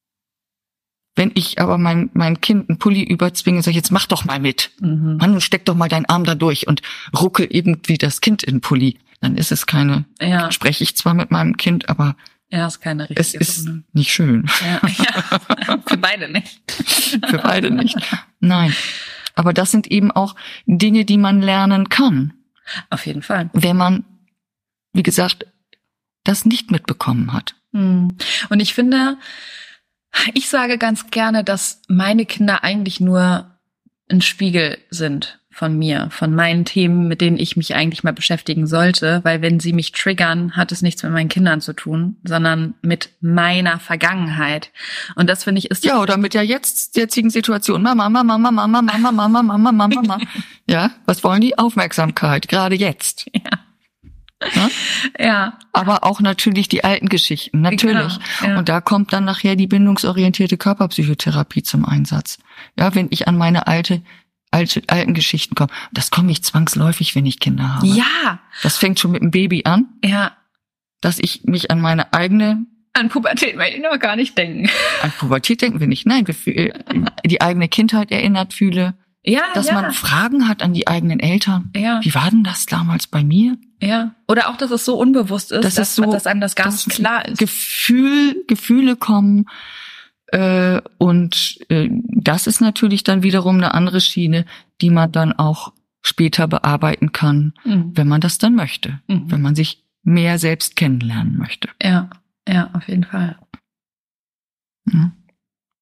Wenn ich aber mein, mein Kind einen Pulli überzwinge, sage ich, jetzt mach doch mal mit. Mhm. Mann, und steck doch mal deinen Arm da durch und ruckel irgendwie das Kind in den Pulli. Dann ist es keine, Ja. spreche ich zwar mit meinem Kind, aber Ja, ist keine richtige es ist Bindung. nicht schön. Ja. Ja. Für beide nicht. Für beide nicht. Nein. Aber das sind eben auch Dinge, die man lernen kann, Auf jeden Fall. wenn man, wie gesagt, das nicht mitbekommen hat. Hm. Und ich finde, ich sage ganz gerne, dass meine Kinder eigentlich nur ein Spiegel sind von mir, von meinen Themen, mit denen ich mich eigentlich mal beschäftigen sollte, weil wenn sie mich triggern, hat es nichts mit meinen Kindern zu tun, sondern mit meiner Vergangenheit. Und das finde ich ist Ja, oder mit der jetzt jetzigen Situation. Mama, Mama, Mama, Mama, Mama, Mama, Mama, Mama, Mama. Ja, was wollen die? Aufmerksamkeit, gerade jetzt. ja, Ja? ja, Aber auch natürlich die alten Geschichten, natürlich. Genau, ja. Und da kommt dann nachher die bindungsorientierte Körperpsychotherapie zum Einsatz. Ja, wenn ich an meine alte, alte alten Geschichten komme. Das komme ich zwangsläufig, wenn ich Kinder habe. ja, Das fängt schon mit dem Baby an, ja. dass ich mich an meine eigene, An Pubertät möchte ich noch gar nicht denken. an Pubertät denken wir nicht, nein, wir fühl- die eigene Kindheit erinnert fühle, Ja, dass ja, man Fragen hat an die eigenen Eltern. ja, Wie war denn das damals bei mir? ja. Oder auch, dass es so unbewusst ist, Das dass, ist so, man, dass einem das gar dass nicht klar ist. Gefühl, Gefühle kommen äh, und äh, das ist natürlich dann wiederum eine andere Schiene, die man dann auch später bearbeiten kann, Mhm. wenn man das dann möchte, Mhm. wenn man sich mehr selbst kennenlernen möchte. Ja, ja, auf jeden Fall. Ja.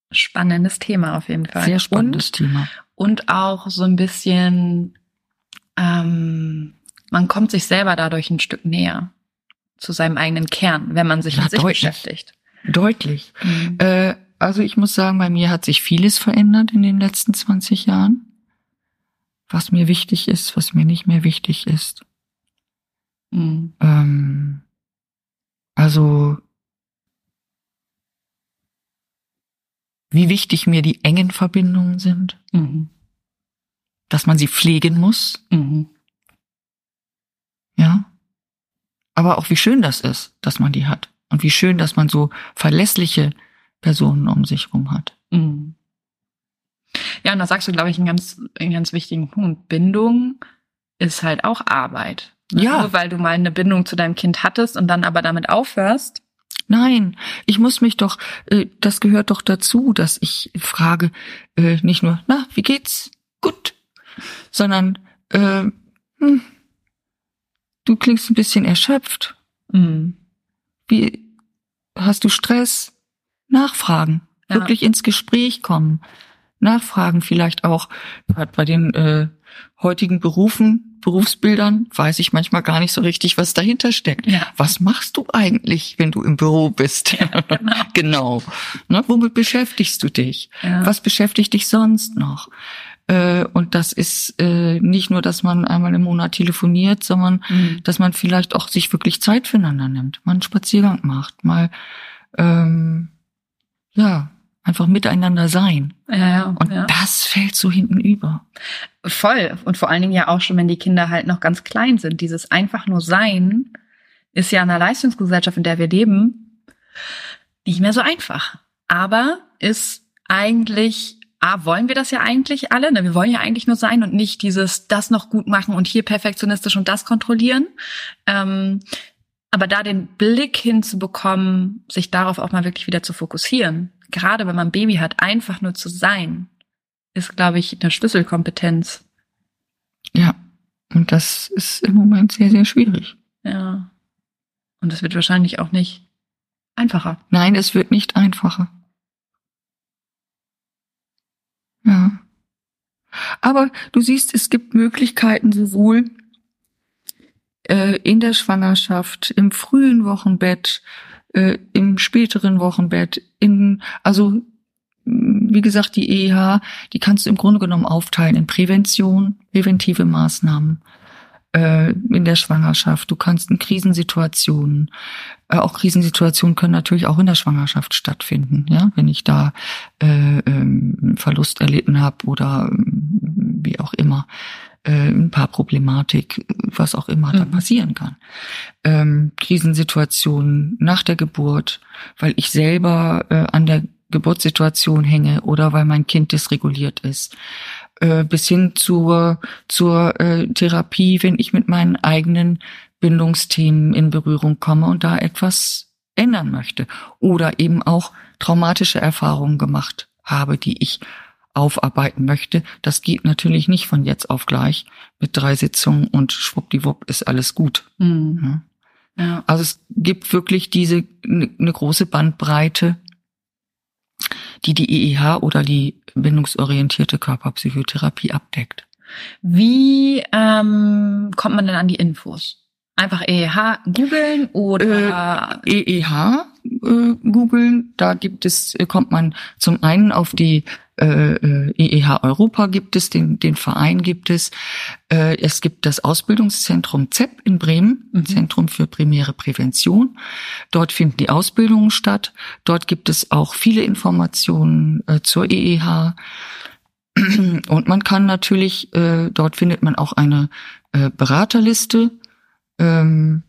Spannendes Thema auf jeden Fall. Sehr spannendes und, Thema. Und auch so ein bisschen, ähm, man kommt sich selber dadurch ein Stück näher zu seinem eigenen Kern, wenn man sich Ja, mit sich deutlich. beschäftigt. Deutlich. Mhm. Äh, also ich muss sagen, bei mir hat sich vieles verändert in den letzten zwanzig Jahren. Was mir wichtig ist, was mir nicht mehr wichtig ist. Mhm. Ähm, also wie wichtig mir die engen Verbindungen sind, Mhm. dass man sie pflegen muss, Mhm. ja. Aber auch wie schön das ist, dass man die hat. Und wie schön, dass man so verlässliche Personen um sich herum hat. Mhm. Ja, und da sagst du, glaube ich, einen ganz, einen ganz wichtigen Punkt. Bindung ist halt auch Arbeit. Ja. Nur weil du mal eine Bindung zu deinem Kind hattest und dann aber damit aufhörst. Nein, ich muss mich doch, äh, das gehört doch dazu, dass ich frage, äh, nicht nur, na, wie geht's? Gut. Sondern, äh, hm, du klingst ein bisschen erschöpft. Mhm. Wie, hast du Stress? Nachfragen. Ja. Wirklich ins Gespräch kommen. Nachfragen vielleicht auch, gerade bei den äh, heutigen Berufen, Berufsbildern, weiß ich manchmal gar nicht so richtig, was dahinter steckt. Ja. Was machst du eigentlich, wenn du im Büro bist? Ja, genau. Genau. Ne, womit beschäftigst du dich? Ja. Was beschäftigt dich sonst noch? Äh, und das ist äh, nicht nur, dass man einmal im Monat telefoniert, sondern Mhm. dass man vielleicht auch sich wirklich Zeit füreinander nimmt, mal einen Spaziergang macht, mal ähm, ja, einfach miteinander sein. Ja, ja, Und ja. das fällt so hinten über. Voll. Und vor allen Dingen ja auch schon, wenn die Kinder halt noch ganz klein sind. Dieses einfach nur Sein ist ja in einer Leistungsgesellschaft, in der wir leben, nicht mehr so einfach. Aber ist eigentlich, ah, wollen wir das ja eigentlich alle? Ne? Wir wollen ja eigentlich nur sein und nicht dieses, das noch gut machen und hier perfektionistisch und das kontrollieren. Ähm, aber da den Blick hinzubekommen, sich darauf auch mal wirklich wieder zu fokussieren, gerade wenn man ein Baby hat, einfach nur zu sein, ist, glaube ich, eine Schlüsselkompetenz. Ja, und das ist im Moment sehr, sehr schwierig. Ja. Und es wird wahrscheinlich auch nicht einfacher. Nein, es wird nicht einfacher. Ja. Aber du siehst, es gibt Möglichkeiten sowohl äh, in der Schwangerschaft, im frühen Wochenbett, äh, im späteren Wochenbett, in, also wie gesagt, die E E H, die kannst du im Grunde genommen aufteilen in Prävention, präventive Maßnahmen äh, in der Schwangerschaft. Du kannst in Krisensituationen, äh, auch Krisensituationen können natürlich auch in der Schwangerschaft stattfinden, ja, wenn ich da äh, ähm, Verlust erlitten habe oder ähm, wie auch immer, äh, ein paar Problematik, was auch immer da Mhm. passieren kann. Ähm, Krisensituationen nach der Geburt, weil ich selber äh, an der Geburtssituation hänge oder weil mein Kind dysreguliert ist, äh, bis hin zur zur äh, Therapie, wenn ich mit meinen eigenen Bindungsthemen in Berührung komme und da etwas ändern möchte oder eben auch traumatische Erfahrungen gemacht habe, die ich aufarbeiten möchte. Das geht natürlich nicht von jetzt auf gleich mit drei Sitzungen und schwuppdiwupp ist alles gut. Mhm. Ja. Ja. Also es gibt wirklich diese eine große Bandbreite, die die E E H oder die bindungsorientierte Körperpsychotherapie abdeckt. Wie ähm, kommt man denn an die Infos? Einfach E E H googeln oder? Äh, E E H äh, googeln, da gibt es, äh, kommt man zum einen auf die äh, äh, E E H Europa gibt es, den, den Verein gibt es. Äh, es gibt das Ausbildungszentrum Z E P in Bremen, Mhm. Zentrum für primäre Prävention. Dort finden die Ausbildungen statt. Dort gibt es auch viele Informationen äh, zur E E H. Und man kann natürlich, äh, dort findet man auch eine äh, Beraterliste. Ähm,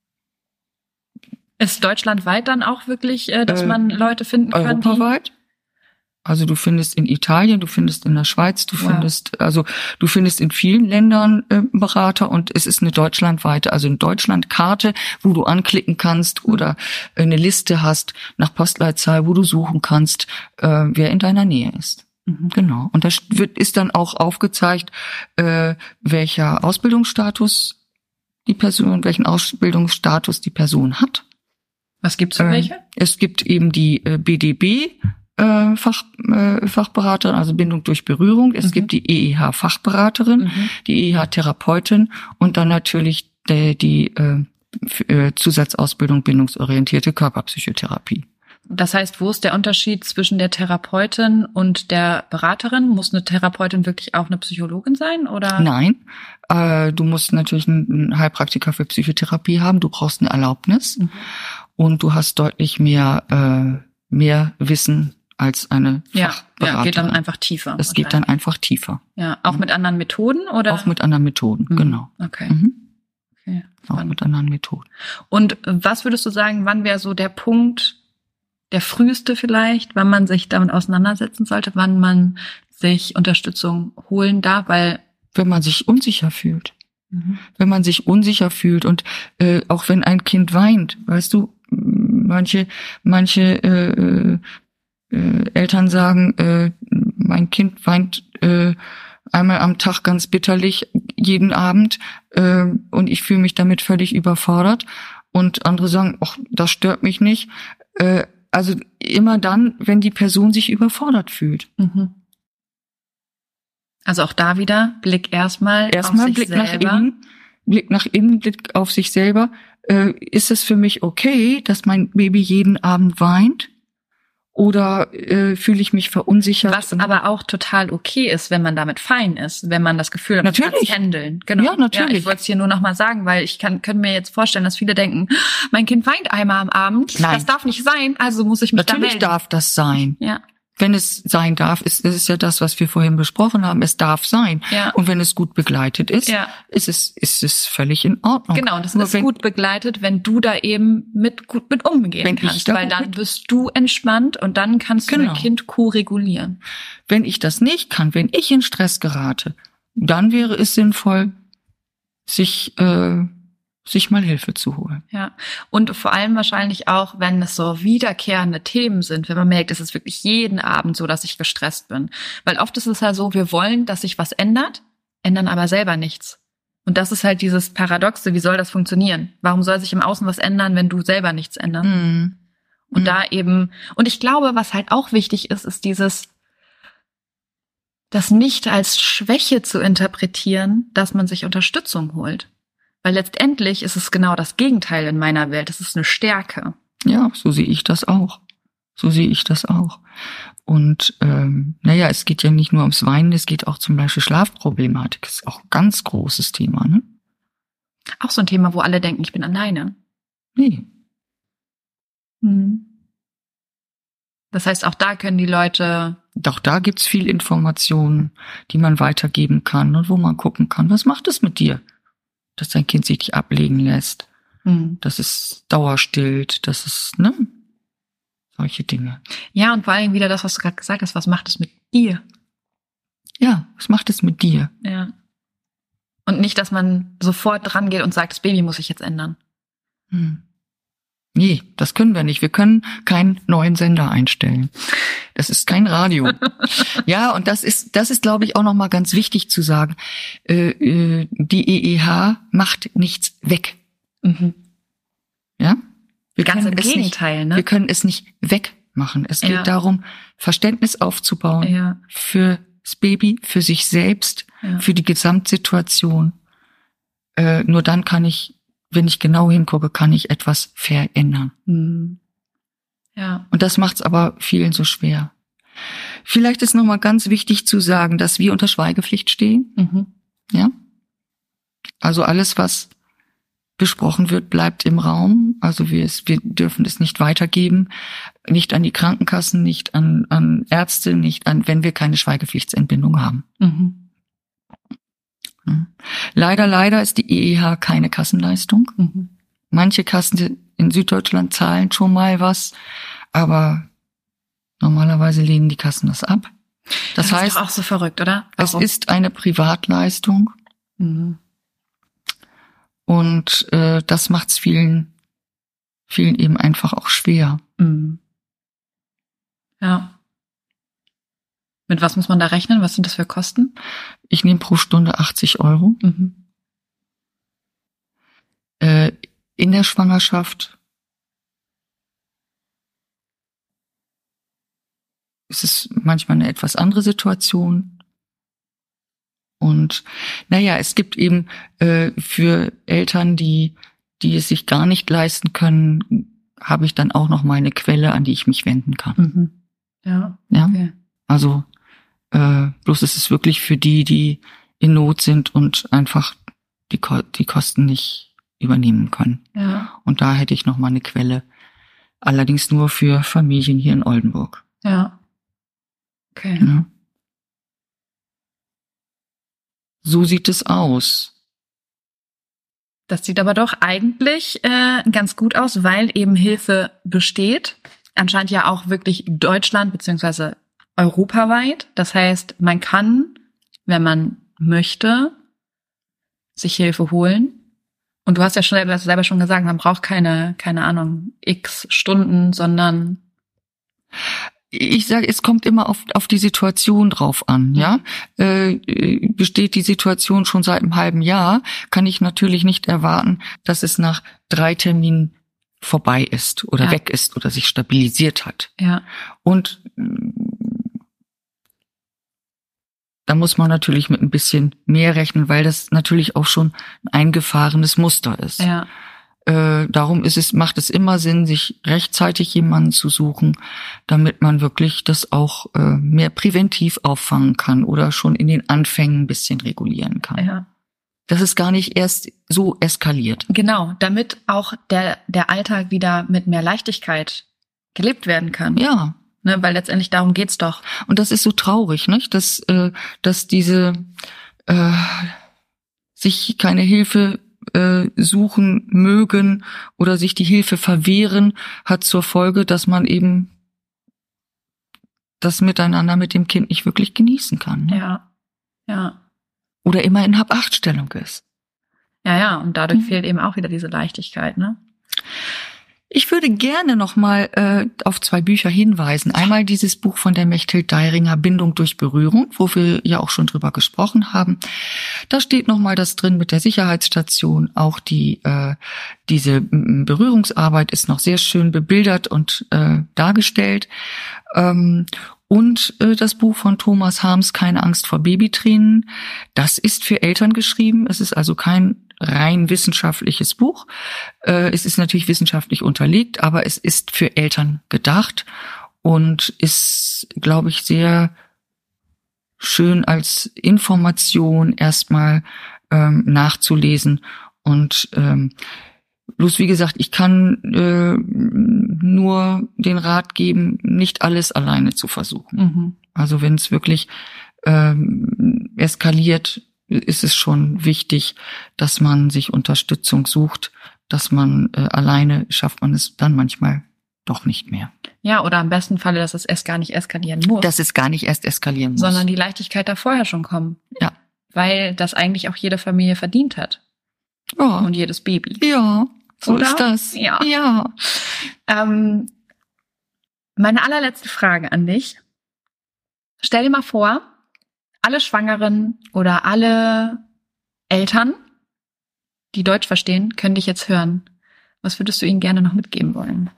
Ist deutschlandweit dann auch wirklich, äh, dass Äh, man Leute finden kann? Europaweit. Also du findest in Italien, du findest in der Schweiz, du Wow. findest, also du findest in vielen Ländern äh, Berater und es ist eine deutschlandweite, also eine Deutschlandkarte, wo du anklicken kannst oder eine Liste hast nach Postleitzahl, wo du suchen kannst, äh, wer in deiner Nähe ist. Mhm. Genau. Und da wird ist dann auch aufgezeigt, äh, welcher Ausbildungsstatus die Person, welchen Ausbildungsstatus die Person hat. Was gibt's für Äh, welche? Es gibt eben die äh, B D B äh, Fach, äh, Fachberaterin, also Bindung durch Berührung. Es mhm. gibt die E E H-Fachberaterin, mhm. die E E H-Therapeutin und dann natürlich die, die äh, äh, Zusatzausbildung bindungsorientierte Körperpsychotherapie. Das heißt, wo ist der Unterschied zwischen der Therapeutin und der Beraterin? Muss eine Therapeutin wirklich auch eine Psychologin sein, oder? Nein, äh, du musst natürlich einen Heilpraktiker für Psychotherapie haben. Du brauchst eine Erlaubnis mhm. und du hast deutlich mehr äh, mehr Wissen als eine ja, Fachberaterin. Ja, geht dann einfach tiefer. Es geht dann einfach tiefer. Ja, auch mit anderen Methoden, oder? Auch mit anderen Methoden, mhm. genau. Okay. Mhm. okay. Auch mit anderen Methoden. Und was würdest du sagen, wann wäre so der Punkt, der früheste vielleicht, wann man sich damit auseinandersetzen sollte, wann man sich Unterstützung holen darf, weil wenn man sich unsicher fühlt, mhm. wenn man sich unsicher fühlt und äh, auch wenn ein Kind weint, weißt du, manche manche äh, äh, Eltern sagen, äh, mein Kind weint äh, einmal am Tag ganz bitterlich jeden Abend äh, und ich fühle mich damit völlig überfordert, und andere sagen, ach, das stört mich nicht. Äh, Also immer dann, wenn die Person sich überfordert fühlt. Mhm. Also auch da wieder Blick erstmal erstmal auf sich Blick selber. nach innen, Blick nach innen, Blick auf sich selber. Äh, ist es für mich okay, dass mein Baby jeden Abend weint? Oder äh, fühle ich mich verunsichert? Was aber auch total okay ist, wenn man damit fein ist, wenn man das Gefühl hat, man kann es handeln. Genau. Ja, natürlich. Ja, ich wollte es hier nur noch mal sagen, weil ich kann könnte mir jetzt vorstellen, dass viele denken, mein Kind weint einmal am Abend, Nein. das darf nicht sein, also muss ich mich da melden. Natürlich darf das sein. Ja. Wenn es sein darf, ist es ist ja das, was wir vorhin besprochen haben. Es darf sein. Ja. Und wenn es gut begleitet ist, ja. ist es ist es völlig in Ordnung. Genau, und das Nur ist wenn, gut begleitet, wenn du da eben mit gut mit umgehen wenn kannst, ich da weil gut dann mit, wirst du entspannt und dann kannst du genau. dein Kind ko-regulieren. Wenn ich das nicht kann, wenn ich in Stress gerate, dann wäre es sinnvoll, sich äh, sich mal Hilfe zu holen. Ja, und vor allem wahrscheinlich auch, wenn es so wiederkehrende Themen sind, wenn man merkt, es ist wirklich jeden Abend so, dass ich gestresst bin. Weil oft ist es ja so, wir wollen, dass sich was ändert, ändern aber selber nichts. Und das ist halt dieses Paradoxe, wie soll das funktionieren? Warum soll sich im Außen was ändern, wenn du selber nichts änderst? Mhm. Und mhm. da eben, und ich glaube, was halt auch wichtig ist, ist dieses, das nicht als Schwäche zu interpretieren, dass man sich Unterstützung holt. Weil letztendlich ist es genau das Gegenteil in meiner Welt. Es ist eine Stärke. Ja, so sehe ich das auch. So sehe ich das auch. Und ähm, naja, es geht ja nicht nur ums Weinen, es geht auch zum Beispiel Schlafproblematik. Das ist auch ein ganz großes Thema, ne? Auch so ein Thema, wo alle denken, ich bin alleine. Nee. Mhm. Das heißt, auch da können die Leute... Doch da gibt's viel Informationen, die man weitergeben kann und wo man gucken kann, was macht es mit dir? Dass dein Kind sich nicht ablegen lässt, mhm. dass es dauerstillt, dass es, ne, solche Dinge. Ja, und vor allem wieder das, was du gerade gesagt hast, was macht es mit dir? Ja, was macht es mit dir? Ja. Und nicht, dass man sofort dran geht und sagt, das Baby muss sich jetzt ändern. Hm. Nee, das können wir nicht. Wir können keinen neuen Sender einstellen. Das ist kein Radio. Ja, und das ist, das ist, glaube ich, auch nochmal ganz wichtig zu sagen. Äh, äh, die E E H macht nichts weg. Mhm. Ja? Wir Ganz können im es Gegenteil, nicht, ne? Wir können es nicht wegmachen. Es geht Ja. darum, Verständnis aufzubauen Ja. für das Baby, für sich selbst, Ja. für die Gesamtsituation. Äh, nur dann kann ich, wenn ich genau hingucke, kann ich etwas verändern. Mhm. Ja. Und das macht's aber vielen so schwer. Vielleicht ist nochmal ganz wichtig zu sagen, dass wir unter Schweigepflicht stehen. Mhm. Ja. Also alles, was besprochen wird, bleibt im Raum. Also wir, es, wir dürfen es nicht weitergeben. Nicht an die Krankenkassen, nicht an, an Ärzte, nicht an, wenn wir keine Schweigepflichtsentbindung haben. Mhm. Leider, leider ist die E E H keine Kassenleistung. Mhm. Manche Kassen in Süddeutschland zahlen schon mal was, aber normalerweise lehnen die Kassen das ab. Das, Das heißt, ist doch auch so verrückt, oder? es Warum? ist eine Privatleistung Mhm. und äh, das macht es vielen, vielen eben einfach auch schwer. Mhm. Ja. Mit was muss man da rechnen? Was sind das für Kosten? Ich nehme pro Stunde achtzig Euro. Mhm. Äh, in der Schwangerschaft ist es manchmal eine etwas andere Situation. Und naja, es gibt eben äh, für Eltern, die die es sich gar nicht leisten können, habe ich dann auch noch mal eine Quelle, an die ich mich wenden kann. Mhm. Ja. Ja. Okay. Also äh, bloß ist es wirklich für die, die in Not sind und einfach die Ko- die Kosten nicht übernehmen können. Ja. Und da hätte ich noch mal eine Quelle. Allerdings nur für Familien hier in Oldenburg. Ja. Okay. Ja. So sieht es aus. Das sieht aber doch eigentlich äh, ganz gut aus, weil eben Hilfe besteht. Anscheinend ja auch wirklich Deutschland beziehungsweise europaweit. Das heißt, man kann, wenn man möchte, sich Hilfe holen. Und du hast ja schon, du hast selber schon gesagt, man braucht keine, keine Ahnung, x Stunden, sondern Ich sage, es kommt immer auf, auf die Situation drauf an, ja. Äh, besteht die Situation schon seit einem halben Jahr, kann ich natürlich nicht erwarten, dass es nach drei Terminen vorbei ist oder ja. weg ist oder sich stabilisiert hat. Ja. Und da muss man natürlich mit ein bisschen mehr rechnen, weil das natürlich auch schon ein eingefahrenes Muster ist. Ja. Äh, darum ist es, macht es immer Sinn, sich rechtzeitig jemanden zu suchen, damit man wirklich das auch äh, mehr präventiv auffangen kann oder schon in den Anfängen ein bisschen regulieren kann. Ja. Dass es gar nicht erst so eskaliert. Genau, damit auch der der Alltag wieder mit mehr Leichtigkeit gelebt werden kann. Ja. Ne, weil letztendlich darum geht's doch. Und das ist so traurig, nicht? Dass, äh, dass diese äh, sich keine Hilfe äh, suchen mögen oder sich die Hilfe verwehren, hat zur Folge, dass man eben das Miteinander mit dem Kind nicht wirklich genießen kann. Ne? Ja, ja. Oder immer in Hab-Acht-Stellung ist. Ja, ja, und dadurch Mhm. fehlt eben auch wieder diese Leichtigkeit, ne? Ich würde gerne noch mal äh, auf zwei Bücher hinweisen. Einmal dieses Buch von der Mechthild Deiringer, Bindung durch Berührung, wo wir ja auch schon drüber gesprochen haben. Da steht noch mal das drin mit der Sicherheitsstation. Auch die äh, diese m, Berührungsarbeit ist noch sehr schön bebildert und äh, dargestellt. Ähm, Und äh, das Buch von Thomas Harms, Keine Angst vor Babytränen. Das ist für Eltern geschrieben. Es ist also kein rein wissenschaftliches Buch. Äh, es ist natürlich wissenschaftlich unterlegt, aber es ist für Eltern gedacht und ist, glaube ich, sehr schön als Information erstmal ähm, nachzulesen. Und ähm, bloß wie gesagt, ich kann äh, nur den Rat geben, nicht alles alleine zu versuchen. Mhm. Also wenn es wirklich ähm, eskaliert, ist es schon wichtig, dass man sich Unterstützung sucht, dass man äh, alleine schafft man es dann manchmal doch nicht mehr. Ja, oder im besten Falle, dass es erst gar nicht eskalieren muss. Dass es gar nicht erst eskalieren muss. Sondern die Leichtigkeit da vorher schon kommen. Ja. Weil das eigentlich auch jede Familie verdient hat. Ja. Und jedes Baby. Ja, so Oder? ist das. Ja. Ja. Ähm, meine allerletzte Frage an dich. Stell dir mal vor, alle Schwangeren oder alle Eltern, die Deutsch verstehen, können dich jetzt hören. Was würdest du ihnen gerne noch mitgeben wollen?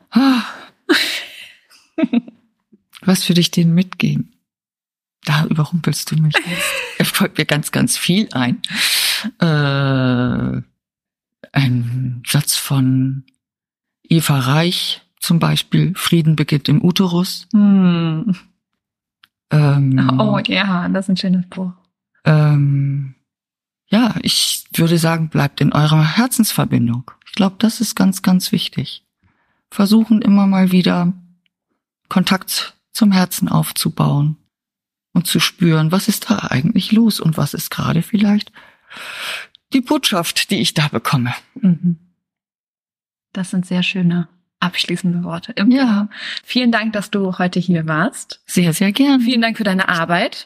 Was würde ich denen mitgeben? Da überrumpelst du mich. Es folgt mir ganz, ganz viel ein. Äh, ein Satz von Eva Reich zum Beispiel, Frieden beginnt im Uterus. Hm. Ähm, Oh ja, das ist ein schönes Buch. ähm, ja, ich würde sagen, bleibt in eurer Herzensverbindung. Ich glaube, das ist ganz, ganz wichtig. Versuchen immer mal wieder Kontakt zum Herzen aufzubauen und zu spüren, was ist da eigentlich los und was ist gerade vielleicht die Botschaft, die ich da bekomme. Mhm. Das sind sehr schöne abschließende Worte. Ja. Vielen Dank, dass du heute hier warst. Sehr, sehr gern. Vielen Dank für deine Arbeit.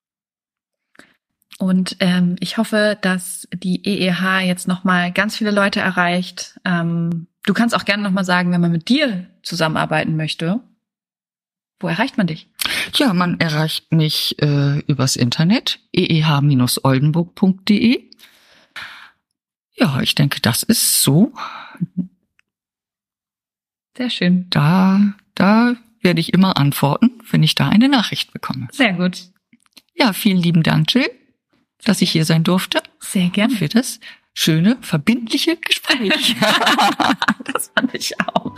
Und ähm, ich hoffe, dass die E E H jetzt nochmal ganz viele Leute erreicht. Ähm, du kannst auch gerne nochmal sagen, wenn man mit dir zusammenarbeiten möchte. Wo erreicht man dich? Ja, man erreicht mich äh, übers Internet, e e h dash oldenburg punkt d e. Ja, ich denke, das ist so. Sehr schön. Da, da werde ich immer antworten, wenn ich da eine Nachricht bekomme. Sehr gut. Ja, vielen lieben Dank, Jill, dass ich hier sein durfte. Sehr gerne. Für das schöne, verbindliche Gespräch. Das fand ich auch.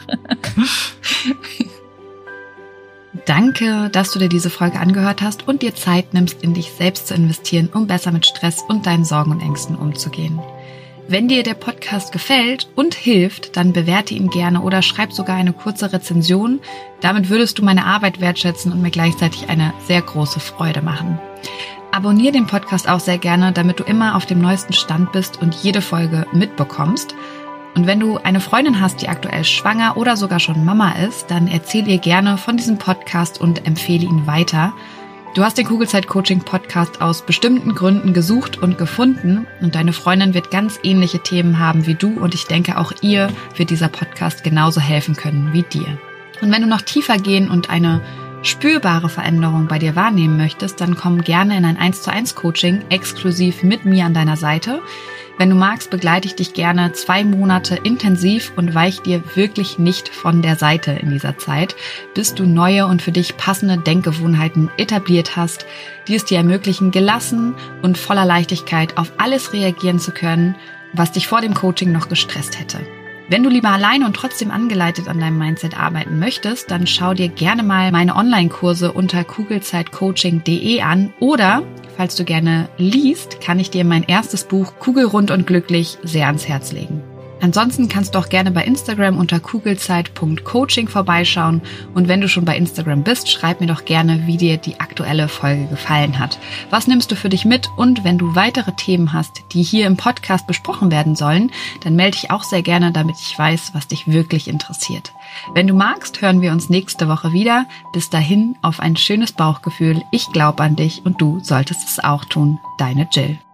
Danke, dass du dir diese Folge angehört hast und dir Zeit nimmst, in dich selbst zu investieren, um besser mit Stress und deinen Sorgen und Ängsten umzugehen. Wenn dir der Podcast gefällt und hilft, dann bewerte ihn gerne oder schreib sogar eine kurze Rezension. Damit würdest du meine Arbeit wertschätzen und mir gleichzeitig eine sehr große Freude machen. Abonniere den Podcast auch sehr gerne, damit du immer auf dem neuesten Stand bist und jede Folge mitbekommst. Und wenn du eine Freundin hast, die aktuell schwanger oder sogar schon Mama ist, dann erzähl ihr gerne von diesem Podcast und empfehle ihn weiter. Du hast den Kugelzeit-Coaching-Podcast aus bestimmten Gründen gesucht und gefunden und deine Freundin wird ganz ähnliche Themen haben wie du und ich denke, auch ihr wird dieser Podcast genauso helfen können wie dir. Und wenn du noch tiefer gehen und eine spürbare Veränderung bei dir wahrnehmen möchtest, dann komm gerne in ein eins zu eins Coaching exklusiv mit mir an deiner Seite. Wenn du magst, begleite ich dich gerne zwei Monate intensiv und weich dir wirklich nicht von der Seite in dieser Zeit, bis du neue und für dich passende Denkgewohnheiten etabliert hast, die es dir ermöglichen, gelassen und voller Leichtigkeit auf alles reagieren zu können, was dich vor dem Coaching noch gestresst hätte. Wenn du lieber alleine und trotzdem angeleitet an deinem Mindset arbeiten möchtest, dann schau dir gerne mal meine Online-Kurse unter kugelzeitcoaching punkt de an oder, falls du gerne liest, kann ich dir mein erstes Buch Kugelrund und glücklich sehr ans Herz legen. Ansonsten kannst du auch gerne bei Instagram unter kugelzeit punkt coaching vorbeischauen und wenn du schon bei Instagram bist, schreib mir doch gerne, wie dir die aktuelle Folge gefallen hat. Was nimmst du für dich mit und wenn du weitere Themen hast, die hier im Podcast besprochen werden sollen, dann melde dich auch sehr gerne, damit ich weiß, was dich wirklich interessiert. Wenn du magst, hören wir uns nächste Woche wieder. Bis dahin auf ein schönes Bauchgefühl. Ich glaube an dich und du solltest es auch tun. Deine Jill.